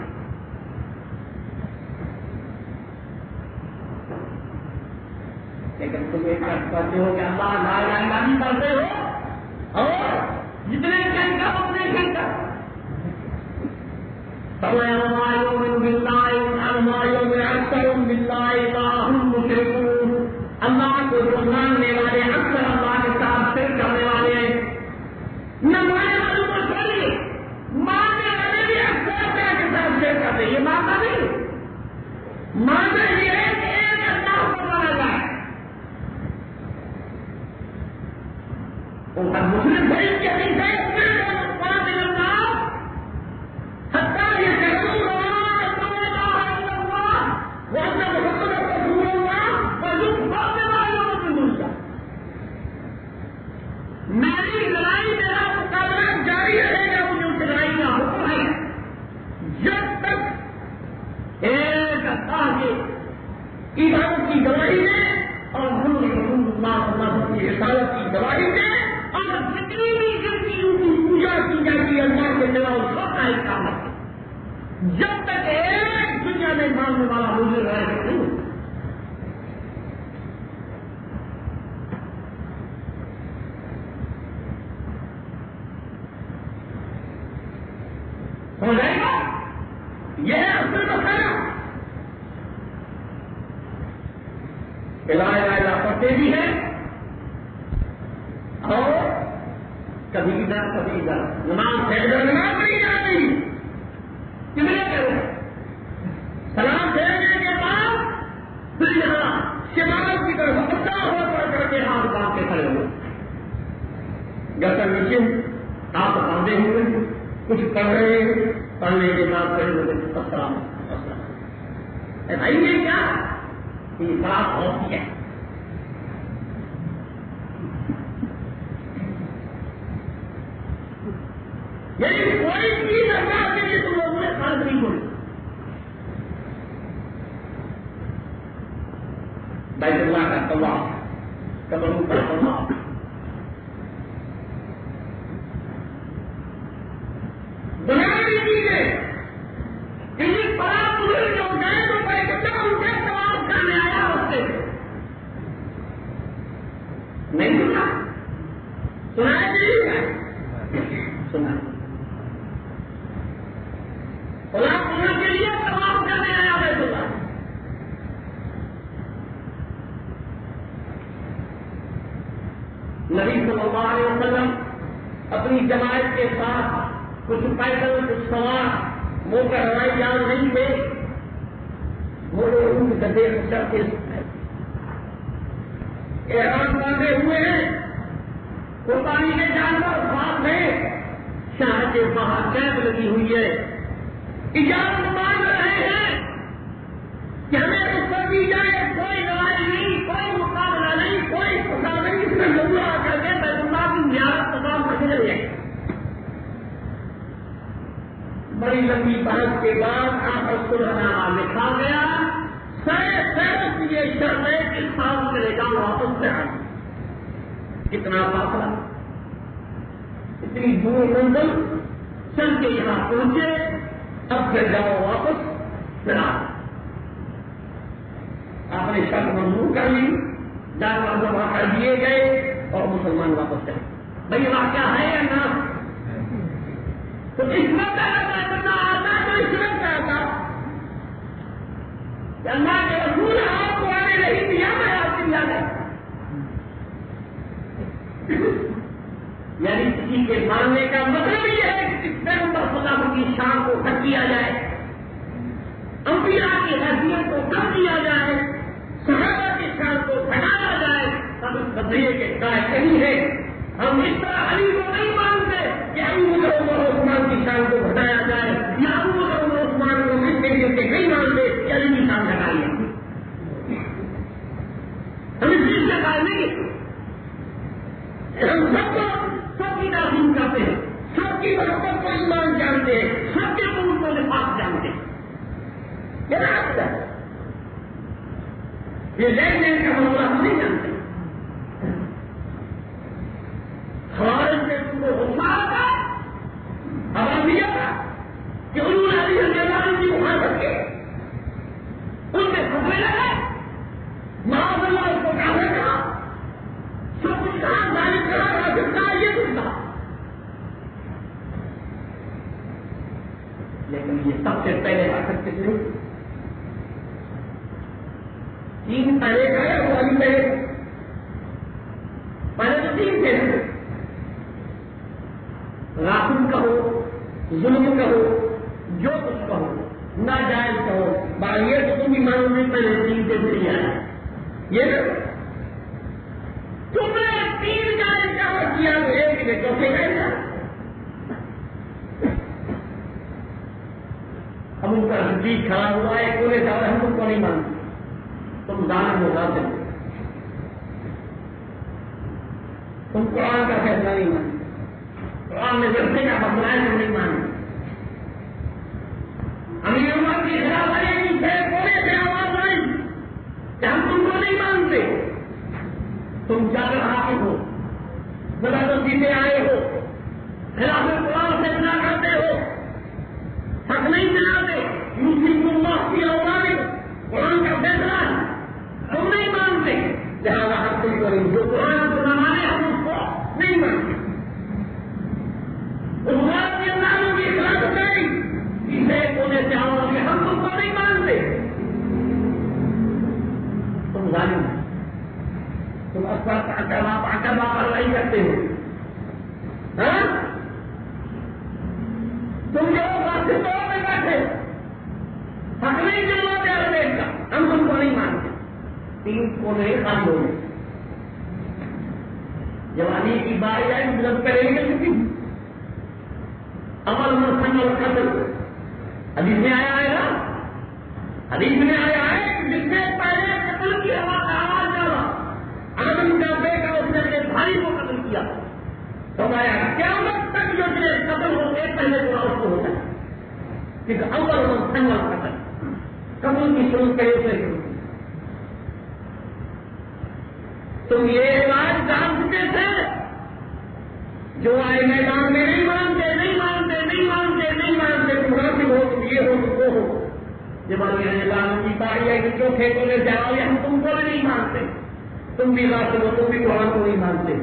لیکن تم ایک کرتے ہو کہ اللہ لا الہ الا اللہ کرتے ہو اور جتنے کہیں گا اتنے کہیں گا اللہ کو جو ماننے والے اکثر اللہ کے ساتھ شرک کرنے والے ہیں نہ ماننے والوں کو چھوڑیے ماننے والے بھی اکثر اللہ کے ساتھ شرک کرتے یہ ماننا نہیں ماننا یہ ہے کہ ایک اللہ کو مانا جائے مسلم بھائی کے حدیث ہے میری لڑائی میرا مقابلہ جاری رہے گا مجھے اس لڑائی کا حکم ہے جب تک ایک اللہ کے عبادت کی گواہی دے اور محمد رسول اللہ صلی اللہ علیہ وسلم کی رسالت کی گواہی دے اور جتنی بھی جن کی پوجا کی جاتی ہے اللہ کے سوا اس وقت کا ایک کام ہے جب تک ایک دنیا میں ماننے والا موجود رہے گا نہیں ہو جائے گا یہ ہے اصل مسئلہ علاج پڑھتے بھی ہیں اور کبھی ادھر کبھی ادھر نماز نماز نہیں جاتی کتنے کرو سلام پھیرنے کے بعد پھر یہاں شمال کی طرف اچھا ہو کر کے ہاتھ باندھ کے کھڑے ہوئے جب تک نیچے آپ باندھے ہوئے کچھ پڑھ رہے ہیں پڑھنے کے بعد پہلے السلام بھائی یہ کیا یہ بات ہوتی ہے یعنی کوئی چیز اللہ کے لیے تم لوگوں نے خاص نہیں ہوئی بیت اللہ کا طواف قبروں کا طواف بنیادی چیزیں کہیں بڑا پورے جو گئے تو پیغمبر ان کے طواف کرنے آیا اس سے نہیں سنا سنایا نہیں سنا خدا پورے کے لیے طواف کرنے آیا بیت اللہ نبی صلی اللہ علیہ وسلم اپنی جماعت کے ساتھ کچھ پیدل کچھ سوار موقع ہوائی جہاز نہیں تھے وہ لوگ گدے چڑھتے احرام باندھے ہوئے ہیں قربانی کے جانور ساتھ ہیں شاہ کے باہر قید لگی ہوئی ہے اجازت مانگ رہے ہیں کہ ہمیں رخصت دی جائے کوئی لڑائی نہیں کوئی مقابلہ نہیں کوئی فساد نہیں اس میں لوگ آ کر کے بیت اللہ کی زیارت تمام کرنے لگے بڑی لمبی بحث کے بعد آپ سلحنامہ لکھا گیا صرف یہ شرط ہے کہ سال چلے گا واپس سے آئے کتنا فاصلہ اتنی دور منزل چل کے یہاں پہنچے اب پھر جاؤ واپس پھر آپ نے شرط منظور کر لی جانور جمع کر دیے گئے اور مسلمان واپس چلے بھائی واقعہ ہے یا نہ تو اس وقت کرنا آتا تو اس وقت آتا اللہ کے رسول آپ کو آنے نہیں دیا میں آپ کی یاد ہے یعنی کسی کے ماننے کا مطلب یہ ہے کہ کس پیغمبر خدا کی شان کو کٹ کیا جائے انبیاء کی حیثیت کو کم کیا جائے، صحابہ کی شان کو بڑھایا جائے، ہم اس قضیے کے قائل نہیں ہے۔ ہم اس طرح علی کو نہیں مانتے کہ ابو بکر عمر عثمان کی شان کو گھٹایا جائے، یا ابو بکر عمر عثمان کو اس طریقے سے نہیں مانتے کہ علی کی شان گھٹائی ہے۔ ہم اس چیز سے قائل نہیں، ہم سب کو سب کی تعظیم کرتے ہیں، سب کی محبت کو ایمان جانتے ہیں، سب کے منہ کو نفاق جانتے ہیں۔ یہ لین دین کا معاملہ ہم نہیں جانتے۔ خوارج نے تم کو غصہ آتا اب دیا تھا کہ انہوں نے علی رضی اللہ عنہ کی محبت کی، ان میں خطرے لگے، معاذ اللہ اس کو کہا کہا سب کچھ کہا، ظالم کہا، راشد کہا، یہ کچھ کہا، لیکن یہ سب سے پہلے آ سکتے تھے تین پہلے گئے وہ ابھی پہلے تو تین تھے، راشد کہو، ظلم کہو، جو کچھ کہو، ناجائز کہو، باغیت تو تم بھی مانو میں پہلے تین سے نہیں آیا، یہ تم نے تین کا انکار کیا تو ایک نے چوتھے کا انکار۔ اب ان کا صدیق کھڑا ہوا ہے، کونے سے ہم تم کو نہیں مانتے، تم ظالم ہو جاتے، تم قرآن کا فیصلہ نہیں مانتے، قرآن میں جلسے کا مسئلہ ہے تم نہیں مانتے۔ امیر عمر کی خلاف آئی کونے سے آواز آئی کہ ہم تم کو نہیں مانتے، تم جاگر حاکم ہو، زبردستی سے آئے ہو، خلاف قرآن سے بنا کرتے ہو، حق نہیں چلاتے، مسلم اللہ کی اولاد قرآن کا فیصلہ ہے، تم نہیں مانتے، لہٰذا ہم تم کو نہیں، جو قرآن کو نہ مانے ہم اس کو نہیں مانتے۔ اس بات کے اندازوں کی خلاف کریں، اسے کونے سے آواز میں ہم تم کو نہیں مانتے، تم ظالم ہو، تم اکبا کاروائی کرتے ہو، تم جو واقعی طور میں بیٹھے حق نہیں چلنا چاہتے کا، ہم تم کو نہیں مانتے۔ تین کونے خالی ہو گئے، جوانی کی باری آئی مطلب کریں گے کسی عمل مرسن اور قتل، حدیث میں آیا ہے نا، حدیث میں آیا ہے کہ جس نے پہلے قتل کی آواز ڈالا، آدم کا بیٹا اس نے اپنے بھائی کو قتل کیا، فرمایا قیامت تک جو قتل ہو گئے پہلے تو اس کو ہوتا ہے، کیونکہ اول مرسن اور قتل قتل کی شروع کرے سے تم یہ علاج جان چکے تھے، جو آئے میدان میں نہیں مانتے نہیں مانتے نہیں مانتے نہیں مانتے، تم راشد ہو، تم یہ ہو، تم وہ ہو، جب اعلان کی باری ہے کہ چوتھے کو لے جاؤ، ہم تم کو بھی نہیں مانتے، تم بھی راشد ہو، تم بھی قرآن کو نہیں مانتے،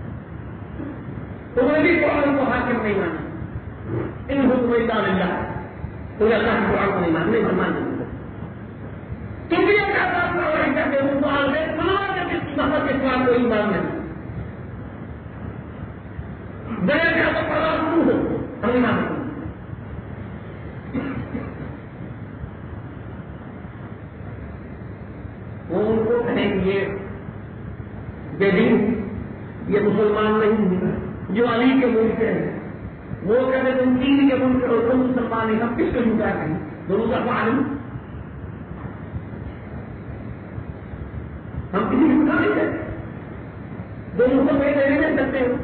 تمہیں بھی قرآن کو حاکم نہیں مانتے، ان حکم اللہ تمہیں اللہ کے قرآن کو نہیں مانتے، نہیں مانتے، تم بھی اللہ کا قرآن کرتے ہو، محمد کے قرآن کو ایمان نہیں دیا گیا تو قرآن کیوں ہو، ہم نہیں مانتے۔ وہ ان کو کہیں گے بے دین، یہ مسلمان نہیں جو علی کے ملک سے ہیں، وہ کہتے تم دین کے ملک ہو، تم مسلمان نہیں، ہم کس کو جھوٹا کہیں، دونوں کا معلوم ہم کسی کو جھوٹا نہیں کرتے، دونوں کو میں نہیں دے سکتے ہو،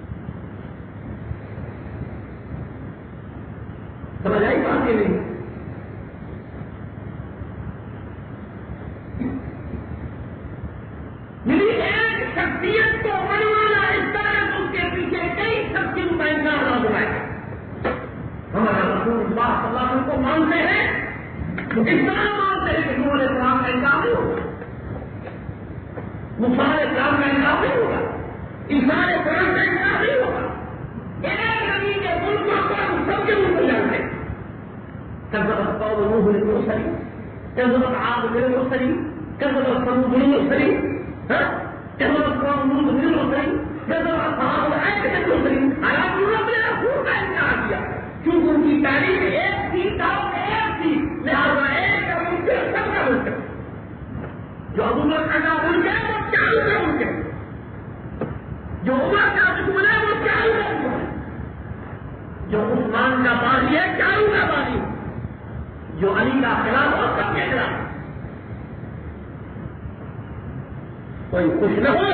سمجھ آئی بات کی نہیں؟ میری ایک شخصیت کو بنوانا اس طرح اس کے پیچھے کئی شخصیت کا انکار نہ ہوا ہے۔ ہمارا رسول اللہ صلی اللہ علیہ وسلم کو مانتے ہیں تو اس طرح مانتے ہیں کہ نور اسلام کا انکار نہیں ہوگا، مسار اسلام کا انکار نہیں ہوگا، انسان قرآن کا انکار نہیں ہوگا، ایک نبی کے ملکوں کو ہم سب کے ملک جانتے ہیں۔ كذبت قوم نوح المرسلين، كذبت عاد المرسلين، كذبت ثمود المرسلين، كذبت قوم لوط المرسلين، كذبت اصحاب الايكه المرسلين، على رب العالمين کا انکار کیا، کیونکہ ان کی تعریف ایک تھی، ایک تھی، لہٰذا جو ابو بکر کا ان کے وہ کیا ہوگا ان کے، جو عمر کا دشمن ہے وہ کیا ہوگا ان کے، جو عثمان کا باغی ہے کیا ہوگا باغی، جو علی کا خلاف ہو سب کے خلاف. کوئی خوش نہ ہو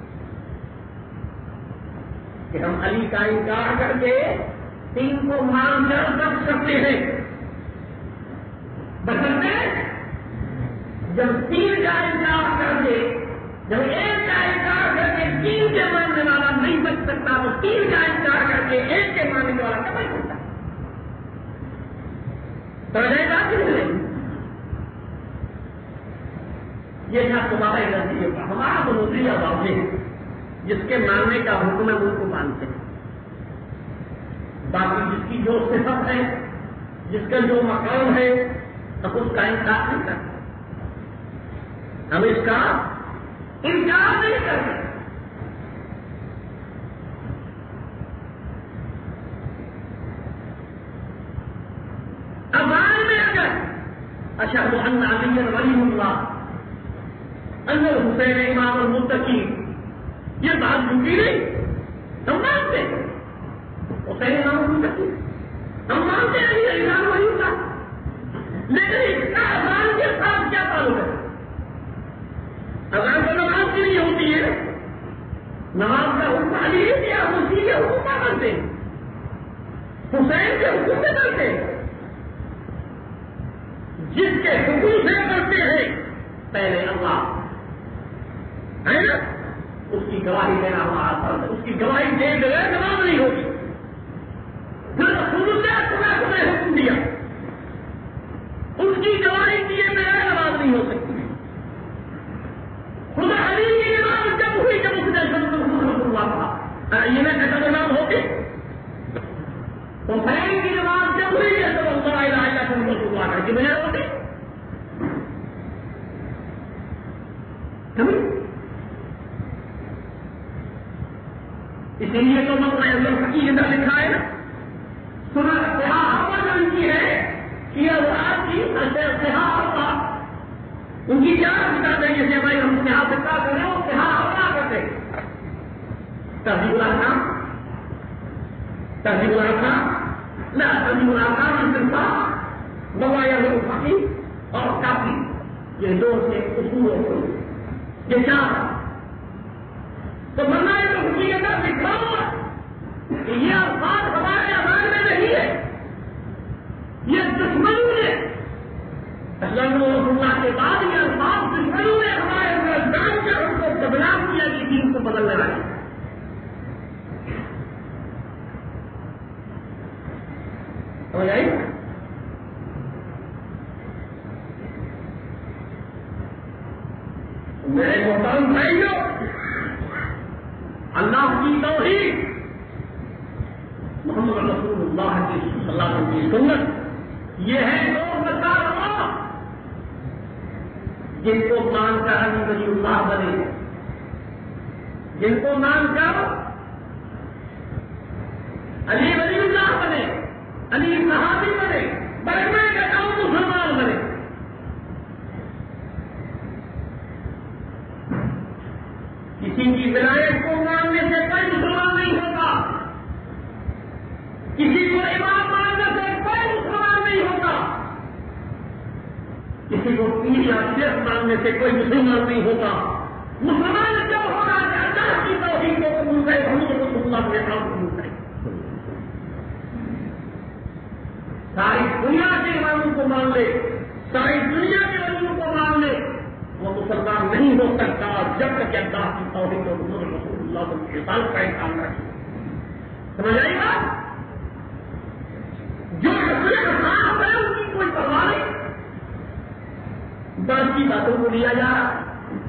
کہ ہم علی کا انکار کر کے تین کو مان کر رکھ سکتے ہیں، بشرطے جب تین کا انکار کر کے، جب ایک کا انکار کر کے تین کے ماننے والا نہیں بچ سکتا تو تین کا انکار کر کے ایک کے ماننے والا کیا بچ سکتا؟ سمجھے گا کہ نہیں؟ یہ تھا تمہارا نظریہ کا. ہمارا تو نظریہ واضح ہے، جس کے ماننے کا حکم ہے ان کو مانتے ہیں، باقی جس کی جو صفت ہے، جس کا جو مقام ہے، اب اس کا انکار نہیں کرتے، ہم اس کا انکار نہیں کرتے. افعال میں اگر اشہد ان علی ولی اللہ ان حسین امام المتقین یہ بات جھوٹی نہیں، ہم مانتے ہیں حسین امام المتقین، ہم مانتے ہیں علی امام ولی اللہ، لیکن اس کا اذان کے ساتھ کیا تعلق ہے؟ اذان تو نماز کی نہیں ہوتی ہے، نماز کا حکم علی یا اسی کے حکم کا کرتے ہیں، حسین کے حکم سے کرتے ہیں، جس کے حکم سے کرتے ہیں پہلے اللہ ہے نا، اس کی گواہی دینا ہمارا فرض ہے. اس کی گواہی دے بغیر نماز نہیں ہوگی. پھر رسول اللہ تمہیں حکم دیا، اس کی گواہی دیے بغیر نماز نہیں ہو سکتی. خدا علی کی نماز جب ہوئی جب اس نے ہوا تھا یہ میں کہتا نماز ہوتی، حسین کی نماز جب ہوئی جب اللہ الہ الا اللہ ہوا کر کے بغیر ہوتی اسی لیے تو مسئلہ فقیر اندر لکھا ہے نا، سنت صحابہ ان کی ہے کہ اللہ کی صحابہ ان کی کیا کتاب ہے، جیسے بھائی ہم صحابہ سے کیا کریں وہ صحابہ کرتے تہذیب الاحکام، تہذیب الاحکام نہ تہذیب الاحکام صرف بوایا فقیر اور کافی، یہ دو سے اصول یہ چار. تو منا ہے تو حقیقت دکھاؤ کہ یہ الفاظ ہمارے اذان میں نہیں ہے، یہ دشمنوں نے اللہ کے بعد یہ الفاظ دشمنوں نے ہمارے اذان کے ہم کو بدنام کیا کہ دین کو بدلنے لگا. سمجھ آئی؟ میرے محترم بھائیوں، اللہ کی توحید، محمد رسول اللہ صلی اللہ علیہ وسلم کی سنت، یہ ہے دو سرکار اللہ جن کو مان کر علی ولی اللہ بنے، جن کو مان کر علی ولی اللہ بنے، علی صحابی بنے، بڑے کا نام مسلمان بنے. کسی کی ولایت کو ماننے سے کوئی مسلمان نہیں ہوتا، کسی کو امام ماننے سے کوئی مسلمان نہیں ہوتا، کسی کو پیر یا شیخ ماننے سے کوئی مسلمان نہیں ہوتا. مسلمان جب ہوگا کہ اللہ کی توحید کو قبول کرے، محمد رسول اللہ کے کام قبول کرے. ساری دنیا کے اماموں کو مان لے، ساری دنیا کے ولیوں کو مان لے، وہ مسلمان نہیں ہو سکتا جب تک کہ اللہ کی توحید اور محمد رسول اللہ کے ساتھ کا انکار رکھے. سمجھ آئی بات؟ جو خاص ہے ان کی کوئی پرواہ نہیں، باقی باتوں کو لیا جا رہا.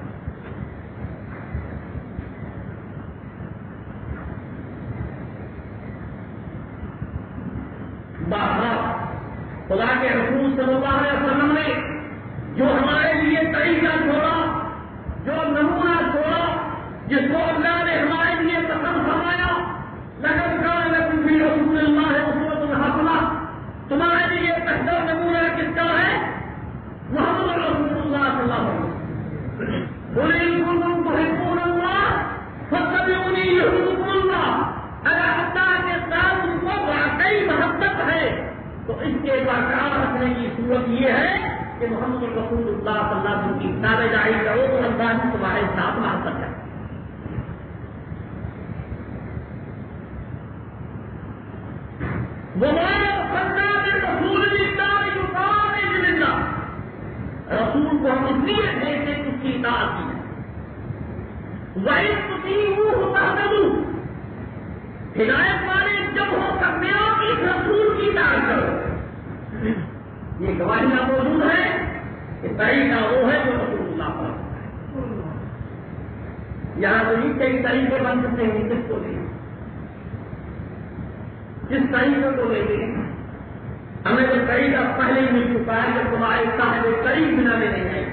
خدا کے رسول صلی اللہ علیہ وسلم نے جو ہمارے لیے طریقہ چھوڑا، جو نمونہ چھوڑا، جس کو اللہ نے ہمارے لیے پسند فرمایا، لقد کان لکم فی رسول اللہ اسوۃ حسنہ، تمہارے لیے بہتر نمونہ کس کا ہے؟ محمد رسول اللہ صلی اللہ علیہ وسلم. تو اس کے برقرار رکھنے کی صورت یہ ہے کہ محمد رسول اللہ صلی اللہ علیہ وسلم کی تابع داری کرو تو اللہ بھی تمہارے ساتھ محبت ہے. رسول کو ہم اس لیے بھیجتے اس کی اطاعت کی ہے. ہدایت والے جب ہو سکتے ہو اس رسول کی اطاعت کرو. یہ گواہیاں موجود ہے کہ طریقہ وہ ہے جو رسول اللہ پر یہاں تو یہ کئی طریقے بن سکتے ہیں. کس کو لیں جس طریقے کو لیں گے ہمیں تو طریقہ پہلے ہی مل چکا ہے جب تمہارے صاحب قریب بنا لے نہیں ہے.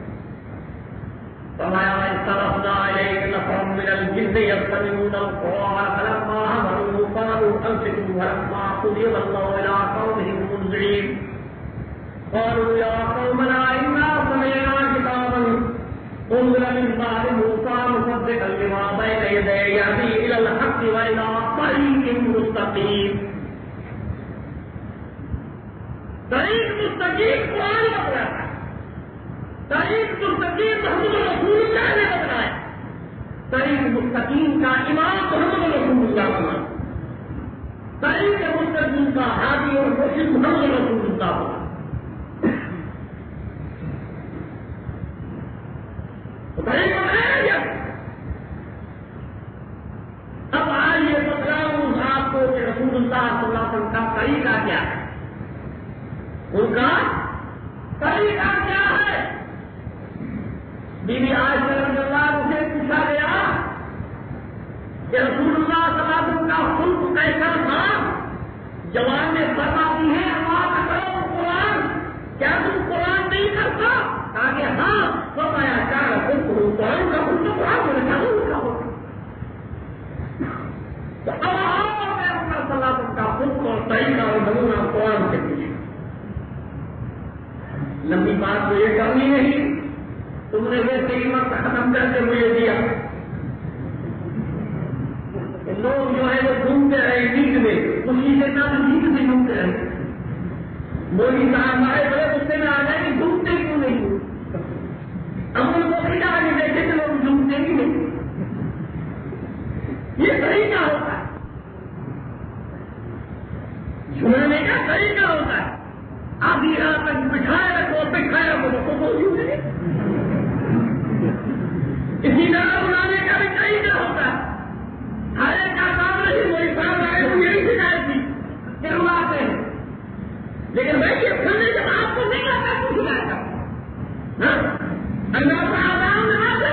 فرمایا استرفنا الیک نفرا من الجن یستمعون القرآن فلما حضروه قالوا انصتوا فلما قضي ولوا الى قومهم منذرين قالوا يا قومنا انا سمعنا كتابا انزل من بعد موسى مصدقا لما بين يديه يهدي الى الحق والى طريق مستقيم. طریق مستقیم قرآن کا بتایا ہے. طریق مستقیم محمد رسول اللہ نے بتایا. طریق مستقیم کا امام محمد رسول اللہ بنا. طریق مستقیم کا ہادی اور مرشد محمد رسول اللہ بنا. طریق بتایا گیا. اب آئیے بتلاؤں آپ کو کہ رسول اللہ صلی اللہ علیہ وسلم کا طریقہ کیا ہے. ان کا طریقہ کیا ہے. بی بی عائشہ رضی اللہ عنہا سے پوچھا گیا کہ رسول اللہ صلی اللہ علیہ وسلم کا خلق کیسا تھا. جوان میں بتاتی ہے اللہ کا کرو قرآن, کیا تم قرآن نہیں کرتا؟ کہا کہ ہاں. تو میں کیا خلق ہوں قرآن کا خلق تو قرآن میں کیا ہوں کا ہوتا. تو اب آؤ میں اپنا صلی اللہ علیہ وسلم کا خلق اور طریقہ اور نمونہ قرآن سے پوچھیں. لمبی بات تو یہ کرنی نہیں. تم نے ویسے ہی وقت ختم کر کے مجھے دیا. لوگ جو ہے وہ گھومتے رہے نیند میں, خوشی کے ساتھ نیند میں گھومتے رہے. مودی صاحب ہمارے بڑے غصے میں آ گئے کہ گھومتے کیوں نہیں. ہم ان کو نہیں کہا کہ دیکھے کہ لوگ گھومتے ہی نہیں. یہ طریقہ ہوتا ہے, جھومنے کا طریقہ ہوتا ہے. آدھی رات تک بٹھائے رکھو بٹھائے رکھو تو موجود ہے. اسی طرح بنانے کا بھی طریقہ ہوتا ہے. ہر ایک کا کام نہیں. وہی کام آئے تو یہی شکایت تھی کہ رواتے ہیں, لیکن بھائی یہ کھانے جب آپ کو نہیں آتا تو شکایت کرتا. اللہ کا آرام نہ دے.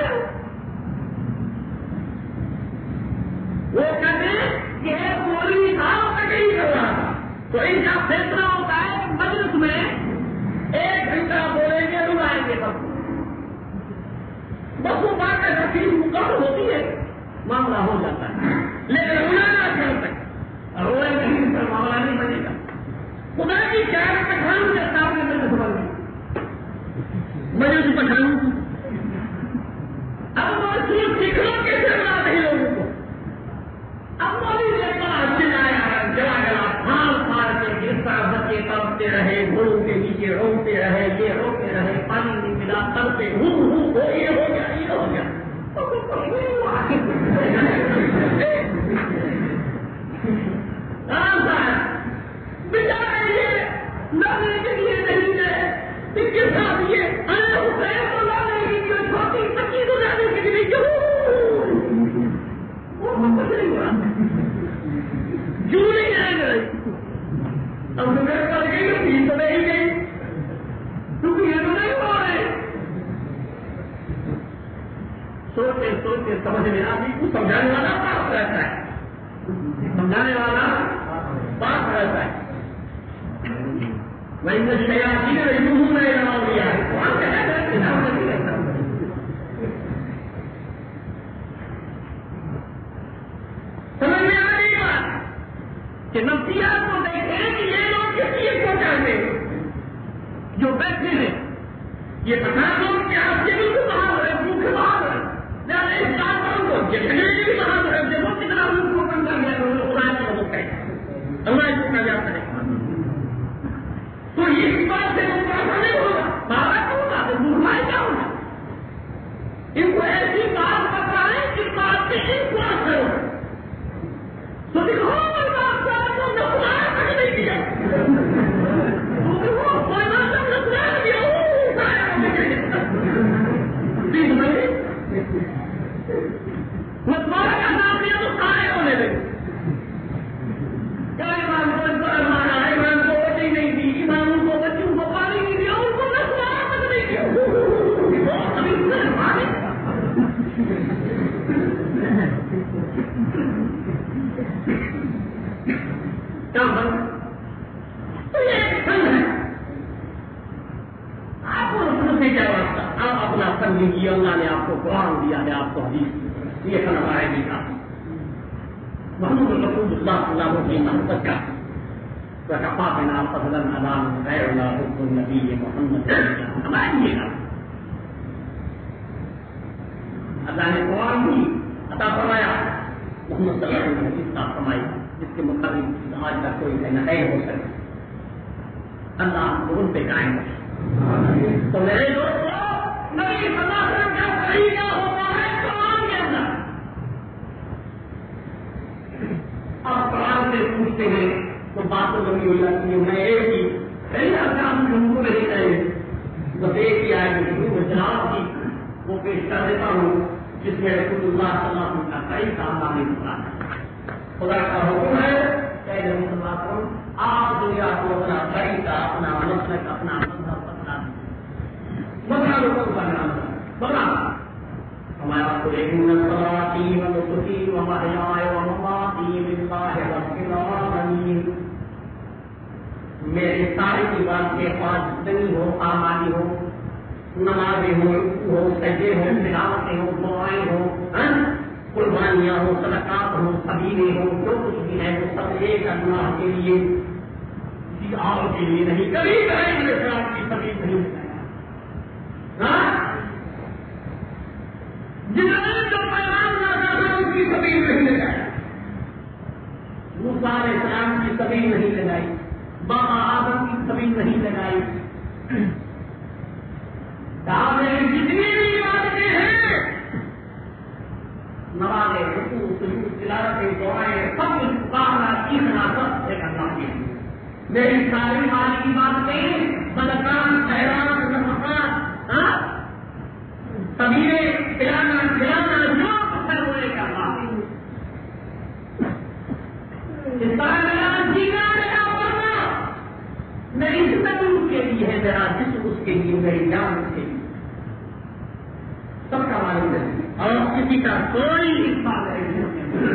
وہ کہتے ہیں کہ ایک مولوی تھا وہ نہیں کر رہا تھا, تو ان کا فیصلہ ہوتا ہے مجلس میں 1 گھنٹہ بولیں گے روائیں گے سب. بس وہ بات ہے تفصیل مقرر ہوتی ہے, معاملہ ہو جاتا ہے. لیکن رونا کر تک روئے نہیں پر معاملہ نہیں بنے گا. خدا کی چار پٹھان کے سامنے میں سمجھ گئی مجلس پٹھان. اب وہ چیز سیکھ لو کیسے بنا رہی لوگوں کو. اب مولی نے بڑا چلایا جلا جلا پھاڑ پھاڑ کے جس طرح بچے تڑپتے رہے, گھوڑوں کے نیچے روتے رہے, یہ روتے رہے, پانی نہیں ملا, تڑپے ہو یہ ہو گیا یہ ہو گیا. بچارے یہ لانے کے لیے نہیں گئے, ان کے ساتھ یہ حسین کو لانے کے لیے چھوٹی بچی کو لانے کے لیے کیوں نہیں آئے گئے. اب تمہیں پڑ گئی تو نہیں گئی کیونکہ یہ تو نہیں ہو رہے. سوچتے سوچتے سمجھ میں آتی کو سمجھانے والا پاس رہتا ہے. سمجھانے والا پاس رہتا ہے. میں نے شیاطین رجوع میں نام لیا ہے. سمجھ میں آ گئی بات کہ نفسیات کو دیکھیں کہ یہ لوگ کس چیز کو چاہتے ہیں. جو بیٹھے ہیں یہ پتا دو کہ آپ کے بھی باہر ہے, منہ کے باہر ہے, اس بات کروں گا یہ کھڑے بھی باہر ہے. دیکھو کتنا منہ کو کم کر گیا اللہ کو کہا اللہ اس کا جاتا ہے. تو دیکھو نہیں کیا کا نام لیا تو سارے ہونے لگے. کیا ایمان کو اس پر مانا ہے؟ ایمان کو ووٹیں نہیں دی، ایمان ان کو بچوں کو پانی نہیں دیا، ان کو نسوارا تک نہیں دیا. تو یہ ایک فن ہے. آپ کو رسول سے کیا واسطہ؟ آپ اپنا فن لیجیے. اللہ نے آپ کو قرآن دیا ہے، آپ کو حدیث، یہ فن ہمارے بھی تھا. محمد رسول اللہ صلی اللہ علیہ وسلم محبت کا وکفا بنا فضلا علام غیر اللہ حب النبی محمد ہمارے لیے تھا. اللہ نے قرآن بھی عطا فرمایا، محمد صلی اللہ علیہ وسلم حدیث عطا فرمائی جس کے مقابل آج تک کوئی نہ ہو سکے. اللہ ان پہ قائم ہے. تو میرے دوستوں، نبی صلی اللہ علیہ وسلم کا طریقہ ہوتا ہے قرآن کے اندر. آپ قرآن سے پوچھتے ہیں تو باتوں لمبی ہو جاتی ہے. میں ایک ہی پہلے کام کو نہیں کرے بس ایک ہی آئے گی جناب کی وہ پیش کر دیتا ہوں، جس میں رسول اللہ صلی اللہ علیہ وسلم کا کئی کام نہیں ہوتا ہے. خدا کا حکم ہے کہ نبی صلی اللہ علیہ وسلم آپ دنیا کو اپنا طریقہ، اپنا مسلک، اپنا مذہب بنا ہمارا کو صلاتی و نسکی و محیای و مماتی للہ رب العالمین. میری ساری عبادتیں خواہ جتنی ہو، اعمالی ہو، نمازیں ہو، سجدے ہو، تلاوتیں ہو، دعائیں ہو، قربانیاں ہو، صدقات ہو، قبیلے ہو، جو کچھ بھی ہے وہ سب ایک اللہ کے لیے، کسی اور کے لیے نہیں. کبھی کہیں میرے خلاف کی سبھی نہیں ہے. جنہوں جو پیغام لاتا تھا اس کی سبیل نہیں لگائی، موسیٰ علیہ السلام کی سبیل نہیں لگائی، بابا آدم کی سبیل نہیں لگائی. جتنی بھی عبادتیں ہیں، نمازیں، رکوع، سجود، تلاوتیں، دعائیں، سب کچھ پکارنا چیخنا سب ایک اللہ کے لیے. میری ساری مالی باتیں، صدقات، خیرات، نفقات، سبیلے کھلانا جو کچھ ہے وہ ایک اللہ کے لیے. اس طرح میرا جینا، میرا مرنا، میری زندگی اس کے لیے ہے، میرا جسم اس کے لیے، میری جان اس کے لیے، سب کا معلوم ہے. اور کسی کا کوئی حصہ نہیں.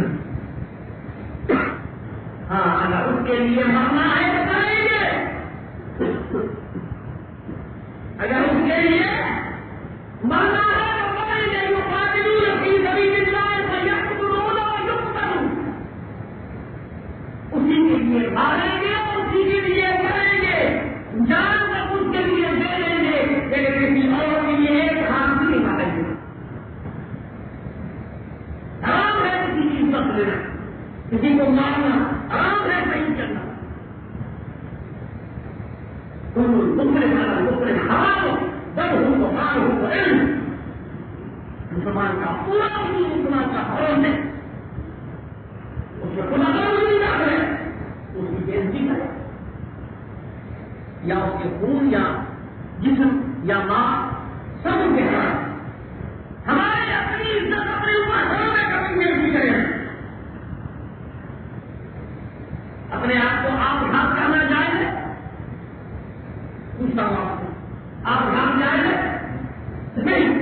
ہاں، اگر اس کے لیے مرنا ہے تو کریں گے. اگر اس کے لیے مرنا ہے تو کریں گے. وہ قاتلون فی سبیل اللہ فیقتلون ویقتلون. اسی کے لیے ماریں گے اور اسی کے لیے کریں گے. جان تک اس کے لیے دے دیں گے، لیکن کسی اور کے لیے ایک ہاتھ نہیں ماریں گے. حرام ہے کسی کی عزت لینا، کسی کو مارنا حرام ہے. صحیح چلنا مسلمان کا پورا مسلمان کا حرام ہے. اس میں خدا نہیں رکھ ہے، اس کی بےزتی ہے، یا اس کے خون یا جسم یا ماں سب کے حرام. ہمارے اپنی عزت اپنے اوپر حرام ہے. کبھی بےزتی کریں، اپنے آپ کو آپ گھاس کرنا جائز ہے. پوچھتا ہوں آپ گھاس جائز ہے؟ نہیں.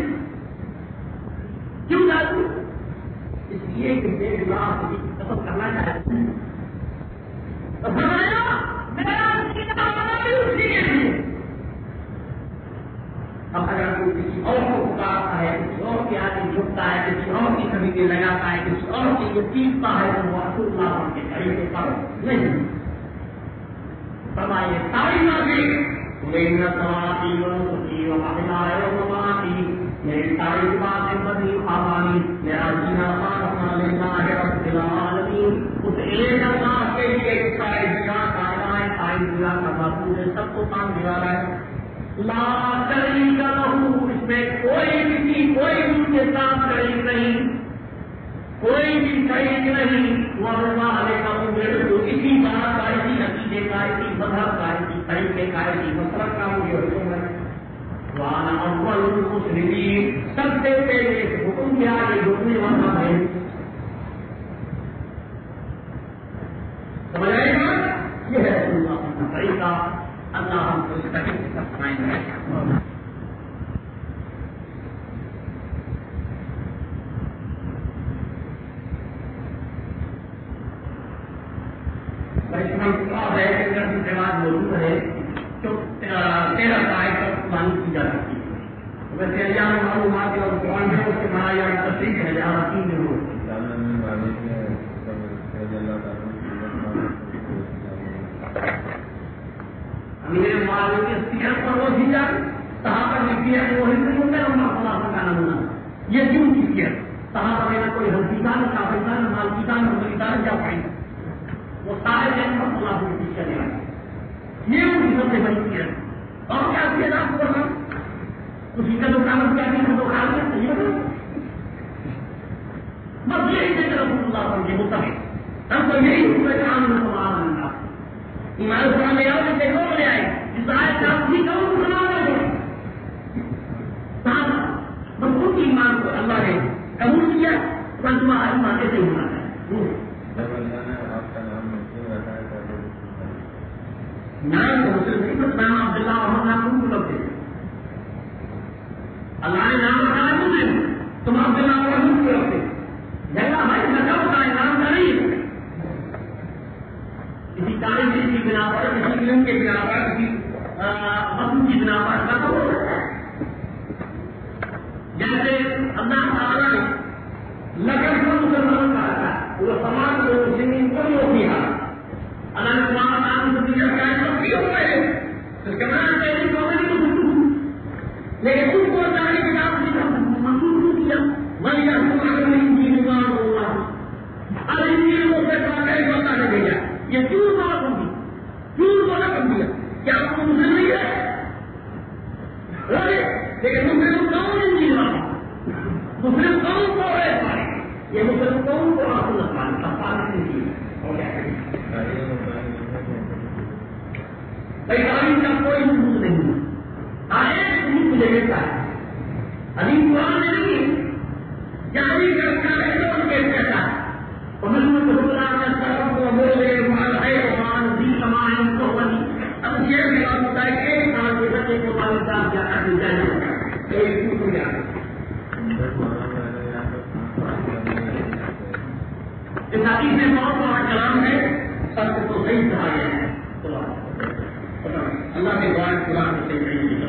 کیوں جائز؟ اس لیے کہ میرے گناہ کی قسم کرنا چاہتے ہیں. اب اگر کوئی کسی اور کو پکارتا ہے، کسی اور کے آگے جھکتا ہے، کسی اور کی سبیلیں لگاتا ہے، کسی اور کی یہ پیستا ہے تو وہ رسول اللہ کے طریقے پر نہیں. فرمائیے ساری نازی میری صلاتی و نسکی و محیای و مماتی، میری ساری باتیں بدی خوابانی، میرا جینا خالصا للہ رب العالمین. اس ایک اللہ کے لیے سارے جگہ کائنائے ساری جگہ کا معبود ہے، سب کو پانے والا ہے. لا شریک لہ، اس میں کوئی بھی اس کے ساتھ شریک نہیں، کوئی بھی شریک نہیں. وہ اللہ آئے گی مسلک کا مجھے حکم ہے وانا اول المسلمین سب سے پہلے حکم کیا یہ روکنے والا ہے سمجھ آئے گا یہ ہے اللہ کا طریقہ اللہ ہم کو اس طریقے سے سکھائیں گے موجود ہے جو 13 آئے تک مانی کی جا سکتی ہے ویسے ایام معلومات اور قرآن ہے اس کے مانا یا تصدیق ہے جہاں 3 دن ہو امیر معاویہ کی سیرت پر وہ بھی جائے صحابہ نے کیا وہ ہندو میں اللہ خلاصہ کا نمونہ یہ کیوں کی سیرت صحابہ میں کوئی حقیقان کافران مالکان مالکان جا پائیں وہ سارے دن پر اللہ کی چلے آئے یہ ان کی سب سے بڑی سیرت اور کیا سیرت آپ کو کرنا کسی کا دکان کیا نہیں تو کھا لیا صحیح بس یہی کہ رسول اللہ پر یہ مطلب ہم تو یہی حکم عام میں سوال ہوگا ایمان خدا میں آؤ کہ لوگ لے آئے اس آیت کا اسی کا سنا رہے بس خود کی ایمان کو اللہ نے قبول کیا بس تمہارا ایمان ایسے ہونا ہے نام کو مسلم نام عبداللہ محمد نام کو لگتے اللہ نے نام رکھا مسلم تم عبداللہ محمد کو لگتے جگہ بھائی لگا ہوتا ہے نام کا نہیں کسی تعلیم کی بنا پر کسی علم کے بنا پر کسی مصنوع کی بنا پر کا تو جیسے اللہ تعالیٰ نے لگن کو مسلمان کہا تھا وہ سماج کو زمین کو نہیں ہوتی ہے اللہ نے تمہارا نام کو دیا کیا اس کے بعد لیکن اس کو جانے کے بعد منظور کیا وہی ہوگا اب ان چیزوں سے ہوتا ہے بھیا یہ کیوں بات ہوگی کیوں بولا کر دیا کیا آپ کو مسلم نہیں ہے لیکن مسلم کون ان چیزوں مسلم کون کو ہے یہ مسلم کون کو آپ کو پانی اور کیا تعلیم کا کوئی حکم نہیں آئے مجھے دیتا ہے ابھی قرآن میں نہیں جاری کرتا ہے تو ان کے کہتا ہے اب یہ بات ہوتا ہے کہ ایک سال کے بچے کو تعلیم جا کر اس حدیث میں بہت بڑا کلام ہے سب کو صحیح کہا گیا ہے اللہ کے بعد قرآن سے